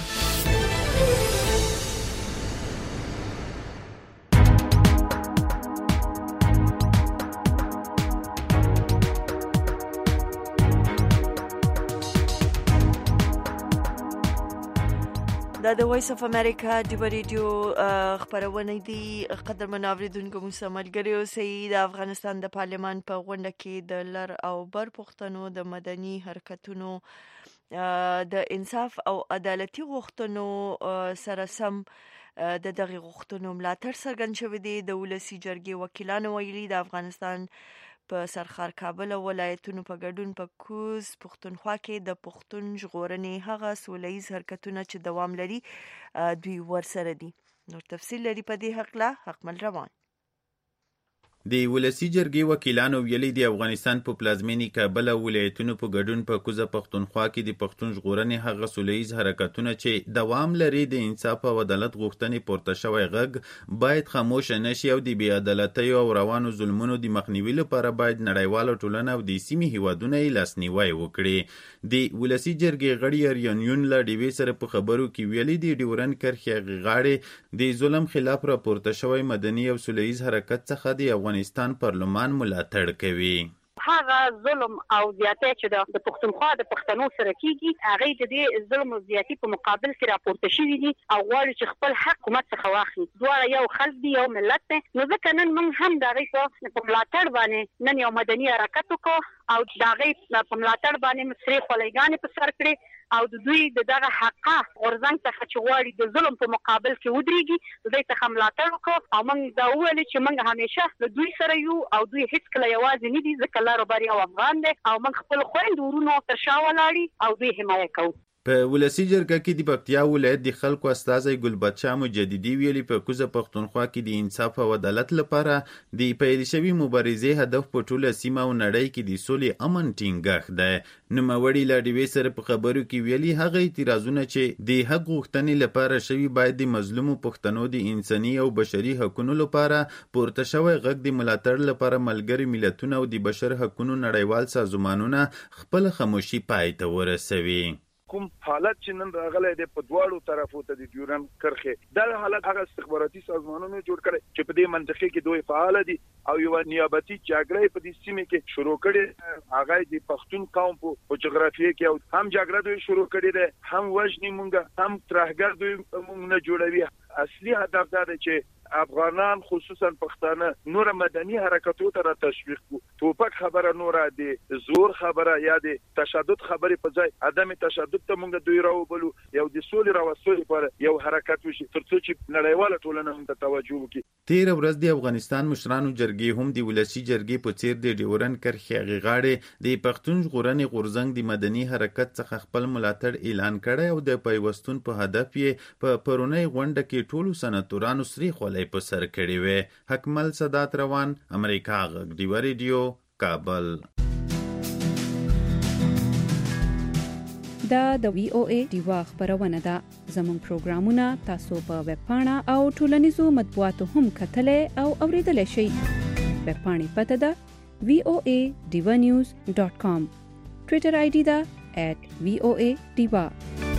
دا د وایس اف امریکا ډیوا ریډیو خبرونه دي. قدرمن اوریدونکو مو سملګری اوسئ. د افغانستان د پارلمان په غونډه کې د لر او بر پښتنو د مدني حرکتونو د انصاف او عدالتي غوښتنو سره سم د دغه غوښتنو ملاتړ څرګند شوی دی. د ولسی جرګې وکیلانو ویلي د افغانستان په سرخار کابل او ولایتونو په ګډون په کوز پښتونخوا کې د پښتون ژغورنې هغه سولهییز حرکتونه چې دوام لري دوی ورسره دي. نور تفصیل لري په دې حق لا حکمل روان. د ولسی جرګې وکیلانو ویلي د افغانستان په پلازمینی کابل او ولایتونو په ګډون په کوزه پښتونخوا کې د پښتون ژغورنې هغه سولیز حرکتونه چې دوام لري د انصاف او عدالت غوښتنې پورته شوی غږ باید خاموش نشي او د بې عدالتۍ او روانو ظلمونو د مخنیوي لپاره باید نړیواله ټولنه او د سیمې هیوادونه یې لاسنیوی وکړي. د ولسی جرګې غړي اریانیون له ډیوې سره په خبرو کې ویلي د ډیورنډ کرښې غاړې د ظلم خلاف راپورته شوی مدني او سولیز حرکت څخه د افغانستان پارلمان ملاتړ کوي. هغه ظلم او زیاتې چې د پښتونخوا د پښتنو سره کیږي هغه د دې ظلم او زیاتې په مقابل کې راپورته شوی دي او غواړي چې خپل حق حکومت څخه واخلي. دواړه یو خلک دي یو ملت دی. نو ځکه نن موږ هم د هغې په ملاتړ باندې نن یو مدني حرکت وکړو او د هغې په ملاتړ باندې سرې خولۍ په سر کړې او د دوی د دغه حقه غورځنګ څخه چې غواړي د ظلم په مقابل کې ودرېږي د دوی څخه ملاتړ وکړو او موږ دا وویل چې موږ همیشه له دوی سره یو او دوی هیڅکله یوازې نه دي ځکه لارو بر یو افغان دی او موږ خپل خویندو ورونو تر شا ولاړي او دوی حمایه کوو. په ولسی جرګه کې د پکتیا ولایت د خلکو استازی ګلبدشاه مجددي ویلي په کوزه پښتونخوا کې د انصاف او عدالت لپاره د پیل شوی مبارزې هدف په ټوله سیمه او نړۍ کې د سولې امن ټینګښت دی. نوموړي له ډیوې سره په خبرو کې ویلي هغه اعتراضونه چې د حق غوښتنې لپاره شوي باید د مظلومو پښتنو د انساني او بشري حقونو لپاره پورته شوی غږ د ملاتړ لپاره ملګري ملتونه او د بشر حقونو نړیوال سازمانونه خپل خاموشي پای ته ورسوي. کوم حالت چې نن راغلی دی په دواړو طرفو ته د ډیورنډ کرښې دا حالت هغه استخباراتي سازمانونو جوړ کړی چې په دې منطقه کې دوی فعال دي او یو نیابتي جګړه په دې سیمه کې شروع کړي. هغه د پښتون قوم په جغرافیه کې هم جګړه دوی شروع کړي ده هم وژني مونږ هم ترهګر دوی مونږ نه جوړوي. اصلي هدف دا دی چې افغانان خصوصا پښتانه نور مدني حرکتو ته را تشویق کو. توپک خبره نور دی زور خبره یا د تشدد خبره په ځای عدم تشدد ته مونږ دوی راوبلو یو د سولې راوستلو لپاره یو حرکت وشي ترڅو چې نړیواله ټولنه هم ته توجه وکړي. تیر ورځ د افغانستان مشرانو جرګې هم د ولسی جرګې په څیر د ډیورنډ کرښې غاړې د پښتون ژغورنې غورځنګ د مدني حرکت څخه خپل ملاتړ اعلان کړی او د پیوستون په هدف یې په پرونی غونډه کې ټولو سناتورانو سرې خولۍ په سر کړې وې. حکمل صدات روان امریکا غږ ډیو ریډیو کابل. دا د وی او ای ډیوا خبرونه ده. زموږ پروګرامونه تاسو په ویب پاڼه او ټولنیزو مطبوعاتو هم کتلای او اوریدلای شئ. ویب پاڼې پته ده وی او ای ډیوا نیوز ډاٹ کام. ټوئیټر آی ډي ده ایٹ وی او ای ډیوا.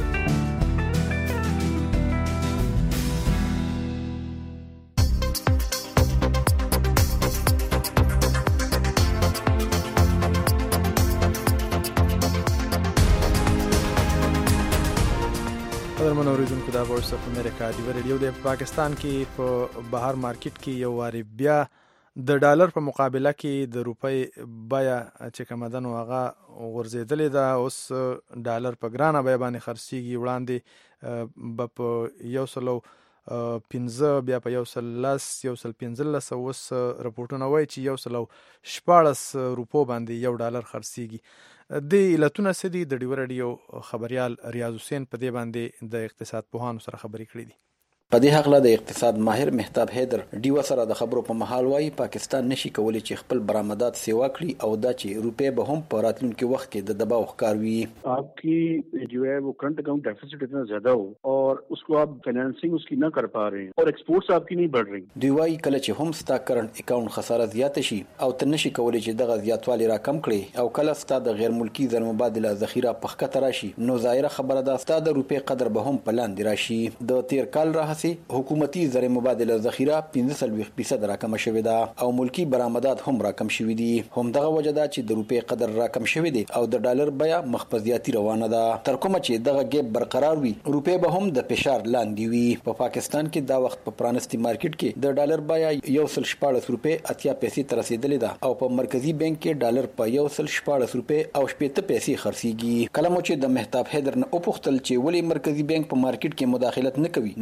قدرمن اوریدونکو دا وایس اف امریکا دی ریډیو د پاکستان کې په بهر مارکیټ کې یو واری بیا د ډالر په مقابله کې د روپۍ بیا چې کومه ده نو هغه غورځېدلې ده. اوس ډالر په ګرانه بیا باندې خرڅېږي. وړاندې به په یو سلو پنځه بیا په یو سل لس یو سل پنځلس اوس رپورټونه وایي چې یو سلو شپاړس روپو باندې یو ډالر خرڅېږي. د علتونه څه دي؟ د ډیو ریډیو خبریال ریاض حسین په دې باندې د اقتصاد پوهانو سره خبرې کړې دي. په دې حق له د اقتصاد ماهر مهتاب حیدر ډیو سره د خبرو په محل وایي پاکستان نشي کولی چې خپل برآمدات سیوا کړي او دا چې روپے به هم په راتلونکي وخت کې د دباو ښکار وي. آپ کی جو ہے وہ کرنٹ اکاؤنٹ ڈیفیسٹ اتنا زیادہ ہو اور اس کو آپ فائنانسنگ اس کی نہ کر پا رہے ہیں اور ایکسپورٹس آپ کی نہیں بڑھ رہی. دوی وایي کله چې هم ستا کرنٹ اکاؤنٹ خساره زیاته شي او ته نشي کولی چې دغه زیاتوالی را کم کړي او کله ستا د غیر ملکی زر مبادله ذخیره په ښکته راشي نو ظاهره خبره ده ستا د روپے قدر به هم په لاندې راشي. د تیر کال راهیسې حکومتي زر مبادله ذخیره پنځه سلويخ فیصد راکم شوې ده او ملکی برآمدات هم راکم شوې دي. هم دغه وجه ده چې د روپې قدر راکم شوې دي او د ډالر بیا مخفضیاتي روانه ده. تر کومه چې دغه ګیپ برقرار وي روپې به هم د فشار لاندې وي. په پا پاکستان کې دا وخت په پرانستي مارکیټ کې د ډالر بیا یو سل شپاړس روپې اتیا پیسې تر رسیدلې ده او په مرکزی بانک کې ډالر په یو سل شپاړس روپې او شپږ پیسې خرڅيږي. کله مو چې د مهتاب حیدر نه او پختل چې ولی مرکزی بانک په مارکیټ کې مداخلت نه کوي نو هغوی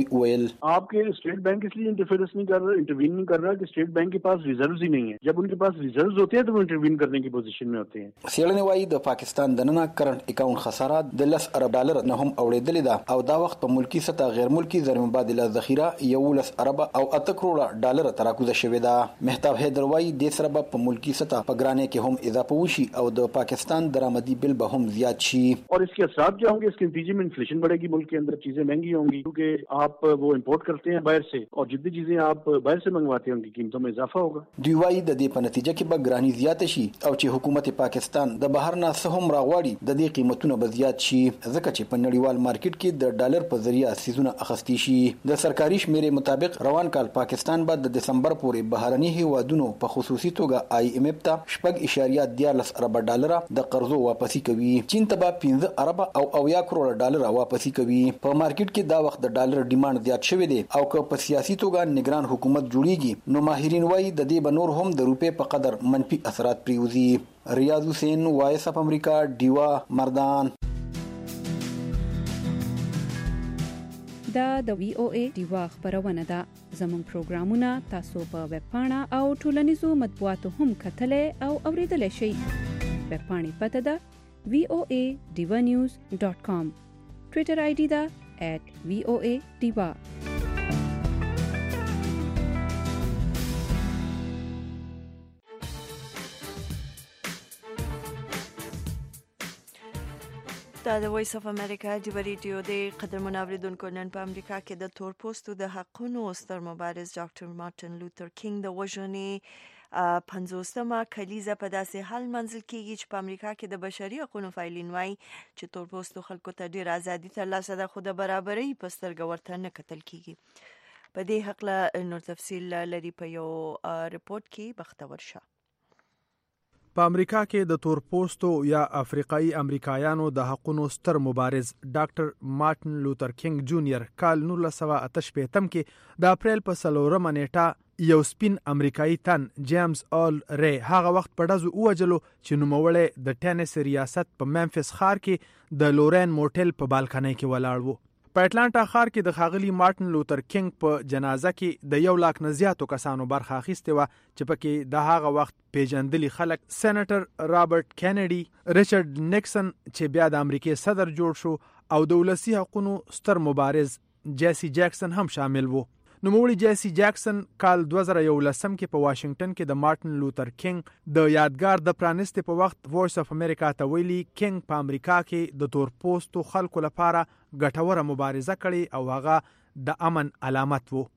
ویل आपके स्टेट बैंक इसलिए इंटरफेरेंस नहीं कर रहा, इंटरवीन नहीं कर रहा कि स्टेट बैंक के पास रिजर्व्स ही नहीं है. जब उनके पास रिजर्व्स होते हैं तो वो इंटरवीन करने की पोजीशन में होते हैं. سیړنی وایي د پاکستان دننه کرنٹ اکاونټ خسارات د لس ارب ډالر نه هم اوریدلې ده او دا وخت په ملکی سطح غیر ملکی زر مبادله ذخیره یولس ارب او اته کروڑه ډالر تراکوزه شوې ده. مهتاب حیدر وایي د سره په ملکی سطح په ګرانه کې هم اضافه وشي او د پاکستان درآمدی بل به هم زیات شي. और इसके असरात क्या होंगे? इसके नतीजे में इन्फ्लेशन बढ़ेगी, मुल्क के अंदर चीजें महंगी होंगी क्योंकि आप वो इम्पोर्ट करते हैं बाहर से और जितनी चीजें आप बाहर से मंगवाते हैं उनकी कीमतों में इजाफा होगा. دوی وایي د دې په نتیجه کې به ګرانی زیات شي او چې حکومت پاکستان د بهر نه څه هم راغواړي د دې قیمتونه به زیات شي ځکه چې په نړیوال مارکیټ کې د ډالر په ذریعہ سیزونه اخیستي شي. د سرکاري شمیرې مطابق روان کال پاکستان به د دسمبر پورې بهرني هیوادونو په خصوصي توګه آی ایم ایف ته شپږ اشاریه دیارلس ارب ډالر د قرضو واپسی کوي. چین ته به پنځه ارب او اویا کروڑه ډالر واپسی کوي. په مارکیټ کې دا وخت د ډالر ډیماند زیات شوی دی او که په سیاسي توګه نگران حکومت جوړیږي نو ماهرین وایي د دې به نور هم د روپې په قدر منفي اثرات پریوزي. ریاض حسین، وایس اف امریکا، ډیوا، مردان. دا د وی او ای ډیوا خبرونه ده. زموږ پروګرامونه تاسو په ویب پاڼه او ټولنیزو مطبوعاتو هم کتلای او اوریدلای شئ. ویب پاڼې پته ده وی او ای ډیوا نیوز ډاٹ کام. ټویټر آی ډي ده ایٹ وی او ای ډیوا. دا د وایس اف امریکا د ریډیو د قدرمن اوریدونکو نن په امریکا کې د تور پوستو د حقونو ستر مبارز ډاکټر مارټن لوتر کینګ د وژنې پنځوسمه کلیزه په داسې حال منځل کیږي چې په امریکا کې د بشري حقوقو فایلین وایي چې تور پوستو خلکو ته ډیر ازادي ترلاسه ده خو د برابرۍ په سترګه ورته نه کتل کیږي. په دې حق نور تفصیل لري په یو ریپورت کې. بختور شه. په امریکا کې د تور پوستو یا افریقایي امریکایانو د حقوقو ستر مبارز ډاکټر مارټن لوتر کینګ جونیئر کال نولس سوه اته شپېتم کې د اپریل په څلورمه نیټه یو سپین امریکایي تن جیمز آل ری هغه وخت په ډزو ووجلو چې نوموړی د ټینس ریاست په ممفیس ښار کې د لورین موټل په بالکنۍ کې ولاړ و. په اټلانټا ښار کې د ښاغلي مارټن لوتر کینګ په جنازه کې د یو لاک نه زیاتو کسانو برخه اخیستې وه چې پکې د هغه وخت پیژندلي خلک سېنیټر رابرټ کینیډي، ریچارډ نیکسن چې بیا د امریکې صدر جوړ شو او د ولسي حقوقو ستر مبارز جیسی جیکسن هم شامل وو. نوموړي جیسی جیکسن کال دوه زره یولسم کې په واشنگټن کې د مارټن لوتر کینګ د یادګار د پرانستې په وخت وایس اف امریکا ته ویلي کینګ په امریکا کې د تور پوستو خلکو لپاره ګټوره مبارزه کړې او هغه د امن علامت وو.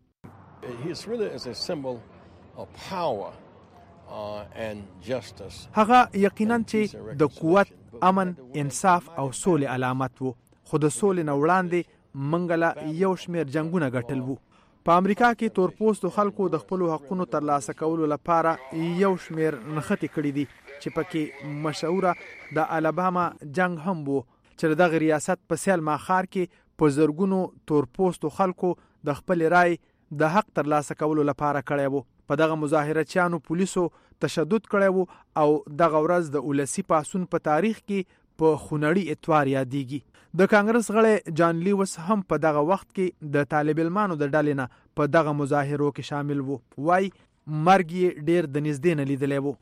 هغه یقینا چې د قوت، امن، انصاف او سولې علامت وو خو د سولې نه وړاندې منګله یو شمیر جنگونه ګټل وو. په امریکا کې تور پوستو خلکو د خپل حقوقو ترلاسه کولو لپاره یو شمیر نښتې کړې دي چې پکې مشهوره د الاباما جنگ هم وو چې دغه ریاست په سیلما ښار کې په زرګونو تور پوستو خلکو د خپل رای د حق ترلاسه کولو لپاره کړی وو. په دغه مظاهرچیانو پولیسو تشدد کړی وو او دغه ورځ د ولسی پاسون په تاریخ کې په خونړي اتوار یادېږي. د کانګرس غړی جان لیوس هم په دغه وخت کې د طالب علمانو د ډلې نه په دغه مظاهرو کې شامل وو. وای مرګ یې ډیر د نږدې نه لیدلی وو.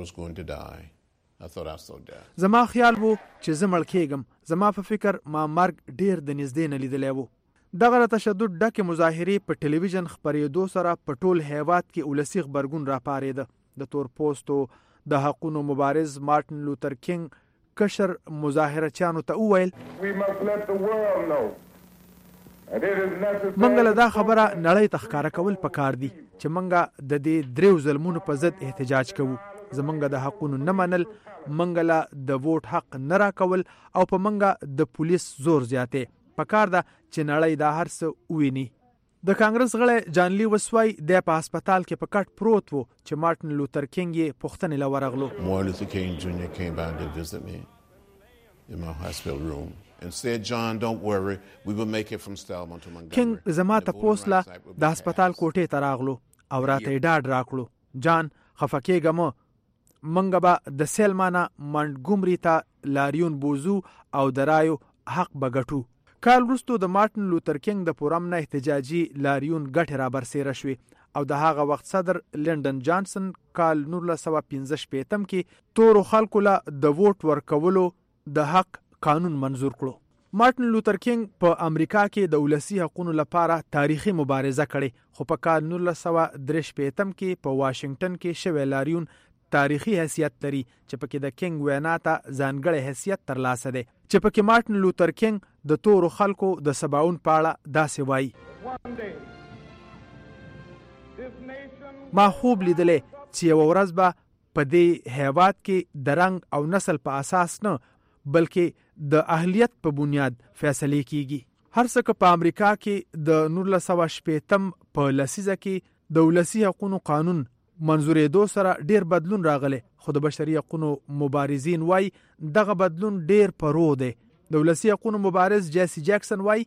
زما خیال وو چې زه مړ کېږم، زما په فکر ما مرګ ډیر د نږدې نه لیدلی وو. دغه تشدد ډکې مظاهرې په ټلویزیون خپرېدو سره په ټول هیواد کې ولسي غبرګون راپارېده. د تور پوستو د حقوقو مبارز مارټن لوتر کینګ کشر مظاهرچیانو ته وویل منګله دا خبره نړۍ ته ښکاره کول پکار دي چې منګه د دې دریو ظلمونو په ضد احتجاج کوو. زمونږ د حقونو نه منل، منګله د ووټ حق نه راکول او په منګه د پولیس زور زیاتې. پکار ده چې نړۍ دا هر څه وویني. د کانګرس غړی جان لیوس وای د په هسپتال کې په کټ پروت وو چې مارټن لوتر کینګ یې پوښتنې له ورغلو. کینګ زما تپوس له د هسپتال کوټې ته راغلو او راته یې ډاډ راکړو. جان خفه کېږه مه، موږ به د سیلما نه منټګومري ته لاریون بوزو او د رایو حق به ګټو. کال وروسته د مارټن لوتر کینګ د پورم نه احتجاجي لاریون ګټې رابرسېره شوې او د هغه وخت صدر لندن جانسن کال نولس سوه پنځه شپېتم کې تورو خلکو له د ووټ ورکولو د حق قانون منظور کړو. مارټن لوتر کینګ په امریکا کې د ولسی حقوقو لپاره تاریخي مبارزه کړې، خو په کال نولس سوه درې شپېتم کې په واشنگټن کې شوی لاریون تاریخي حیثیت لري چې پکې د کینګ وینا ته ځانګړی حیثیت ترلاسه دی، چې پکې مارټن لوتر کینګ د تورو خلکو د سباوون په اړه داسې وایي: ما خوب لیدلی چې یوه ورځ به په دې هیواد کې د رنګ او نسل په اساس نه بلکې د اهلیت په بنیاد فیصلې کیږي. هر څه که په امریکا کې د نولس سوه شپېتم په لسیزه کې د ولسی حقوقو قانون منظورېدو سره ډیر بدلون راغلی، خو د بشري حقوقو مبارزین وای دغه بدلون ډیر پرو دی. د ولسی حقوقو مبارز جیسی جیکسن وای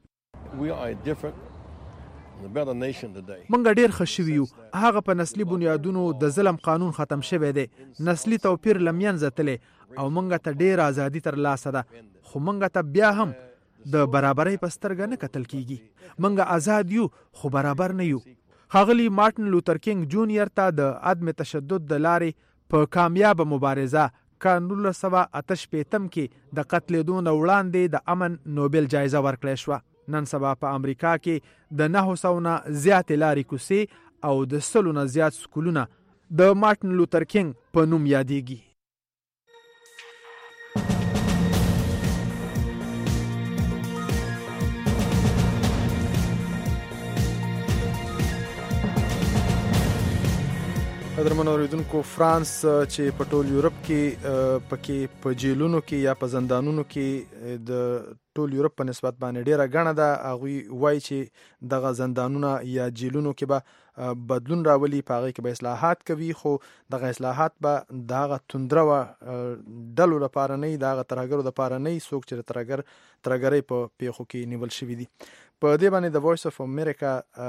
منګه ډیر خوشی یو، هغه په نسلی بنیادونو د ظلم قانون ختم شوی دی، نسلی توپیر لمینځه تلی او منګه ته ډیر ازادي تر لاسه ده، خو منګه ته بیا هم د برابرۍ په سترګه نه کتل کیږي. منګه آزاد یو خو برابر نه یو. ښاغلي مارټن لوتر کینګ جونیئر ته د عدم تشدد د لارې په کامیابه مبارزه کال نولس سوه اته شپېتم کې د قتلېدو نه وړاندې د امن نوبل جایزه ورکړې شوه. نن سبا په امریکا کې د نهو سوو نه زیاتې لارې کوڅې او د سلو نه زیات سکولونه د مارټن لوتر کینګ په نوم یادېږي. قدرمن اوریدونکو، فرانس چې په ټول یورپ کې پکې په جیلونو کې یا په زندانونو کې د ټول یورپ په نسبت باندې ډیره غڼه ده، هغوی وایي چې دغه زندانونه یا جیلونو کې به بدلون راولي، په هغې کې به اصلاحات کوي، خو دغه اصلاحات به د هغه توندره ډلو لپاره نه وي، د هغه ترهګرو لپاره نه وي، څوک چې د ترهګر ترهګرۍ په پیښو کې نیول شوي دي. په دې باندې د وایس اف امریکا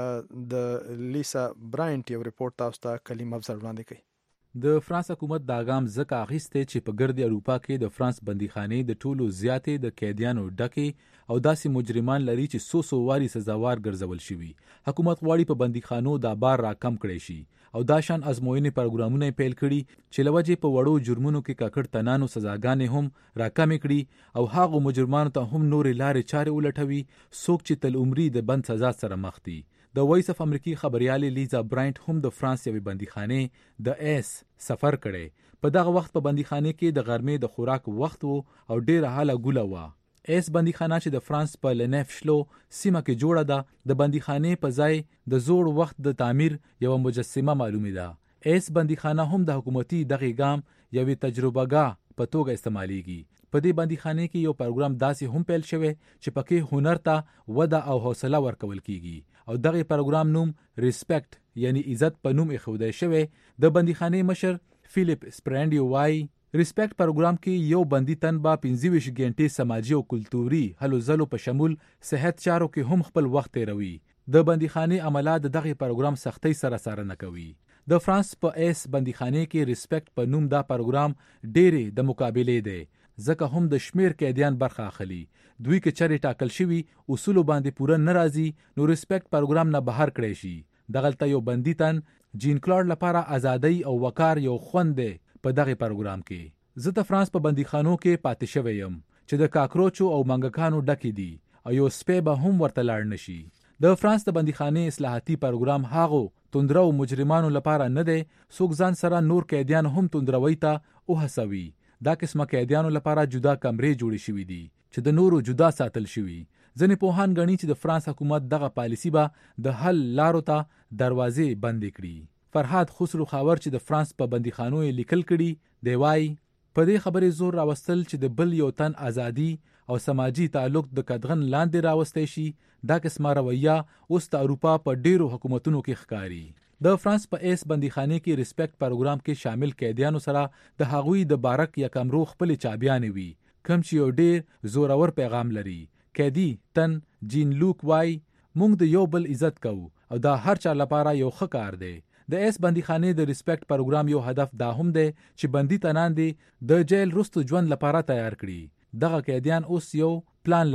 د لیسا براینټ یو ریپورت تاسو ته کلیم افضل وړاندې کوي. د فرانس حکومت دا ګام ځکه اخیستی چې په ګرد اروپا کې د فرانس بندیخانې د ټولو زیاتې د قیدیانو ډکې او داسې مجرمان لري چې څو څو واري سزاوار ګرځول شوي. حکومت غواړي په بندیخانو دا بار را کم کړی شي او دا شان ازموینې پروګرامونه پیل کړي چې لوجې په وړو جرمونو کې کاکړ تنانو سزاګانې هم را کمې کړي او هغو مجرمانو ته هم نورې لارې چارې ولټوي څوک چې تل عمري د بند سزا سره مخ دي. د وایس اف امریکي خبريالې لیزا براینټ هم د فرانس یوې بندیخانې د ایس سفر کړي. په دغه وخت په بندیخانې کې د غرمې د خوراک وخت وو او ډیره حاله ګوله وه. ایس بندیخانه چې د فرانس په لنف شلو سیمه کې جوړه ده، د بندیخانې په ځای د زوړ وخت د تعمیر یوه مجسمه معلومه ده. ایس بندیخانه هم د حکومتي دغه ګام یوې تجربهګاه په توګه استعمالیږي. په دې بندیخانې کې یو پروګرام داسې هم پیل شوی چې پکې هنر ته وده او حوصله ورکول کیږي او دغه پروګرام نوم ریسپیکټ یعنی عزت په نوم ایښودل شوی. د بندیخانې مشر فیلیپ سپرانډیو وایي ریسپیکټ پروګرام کې یو بندي تن به پنځه ویشت غنټې سماجي او کلتوري هلو ځلو په شمول صحت چارو کې هم خپل وخت تیروي. د بندیخانې عملات د دغه پروګرام سختۍ سره څارنه کوي. د فرانس په ایس بندیخانې کې ریسپیکټ په نوم دا پروګرام ډېرې د مقابلې دی، ځکه هم د شمیر قیدیان برخه اخلي. دوی که چرې ټاکل شوي اصولو باندې پوره نه راځي نو ریسپیکټ پروګرام نه بهر کړی شي. دغلته یو بندي تن جین کلاډ لپاره ازادۍ او وقار یو خوند دی په دغه پروګرام کې. زه د فرانس په بندیخانو کې پاتې شوی یم چې د کاکروچو او منګکانو ډکې دي او یو سپی به هم ورته لاړ نشي. د فرانس د بندیخانې اصلاحاتي پروګرام هغو توندره او مجرمانو لپاره نه دی، څوک ځان سره نور قیدیان هم توندروي ته وهڅوي. دا قسمه قیدیانو لپاره جدا کمرې جوړې شوي دي چې د نورو جدا ساتل شوي. ځینې پوهان ګڼي چې د فرانس حکومت دغه پالیسي به د حل لارو ته دروازې بندې کړي. فرهاد خسرو خاور چې د فرانس په بندیخانو یې لیکل کړي دی وایي په دې خبرې زور راوستل چې د بل یو تن ازادي او سماجي تعلق د قدغن لاندې راوستی شي، دا قسمه رویه اوس د اروپا په ډیرو حکومتونو کې ښکاري. د فرانس په ایس بندیخانې کې ریسپیکټ پروګرام کې شامل قیدیانو سره د هغوی د بارک یا کمرو خپلې چابیانې وي، کوم چې یو ډیر زورور پیغام لري. قیدي تن جین لوک وای موږ د یو بل عزت کوو او دا هر چا لپاره یو ښه کار دی. د ایس بندیخانې د ریسپیکټ پروګرام یو هدف دا هم دی چې بندي تنان دي د جیل رستو ژوند لپاره تیار کړي. دغه قیدیان اوس یو پلان لري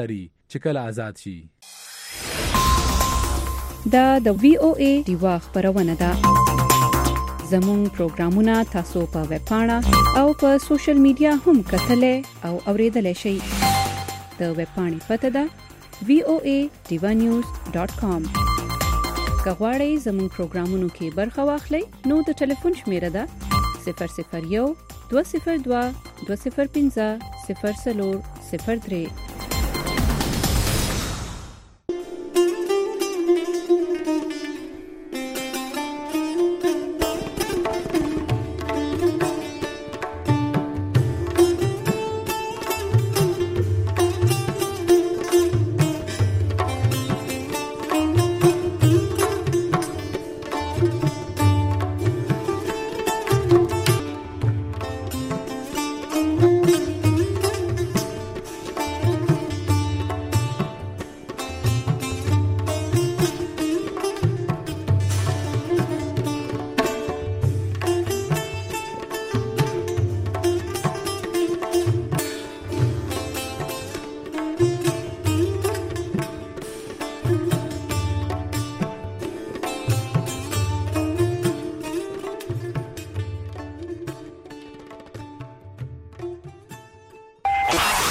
چې کله آزاد شي. دا د وی او ای دیوا خبرونه ده. زموږ پروګرامونه تاسو په ویب پاڼه او په سوشل میډیا هم کتلای او اوریدلای شئ. د ویب پاڼې پته ده وی او ای دیوا نیوز ډاٹ کام. که غواړئ زموږ پروګرامونو کې برخه واخلئ نو د ټلیفون شمیره ده صفر صفر یو دوه صفر دوه دوه صفر پنځه صفر څلور صفر درې.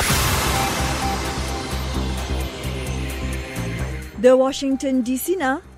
د واشنگټن ډي سي نه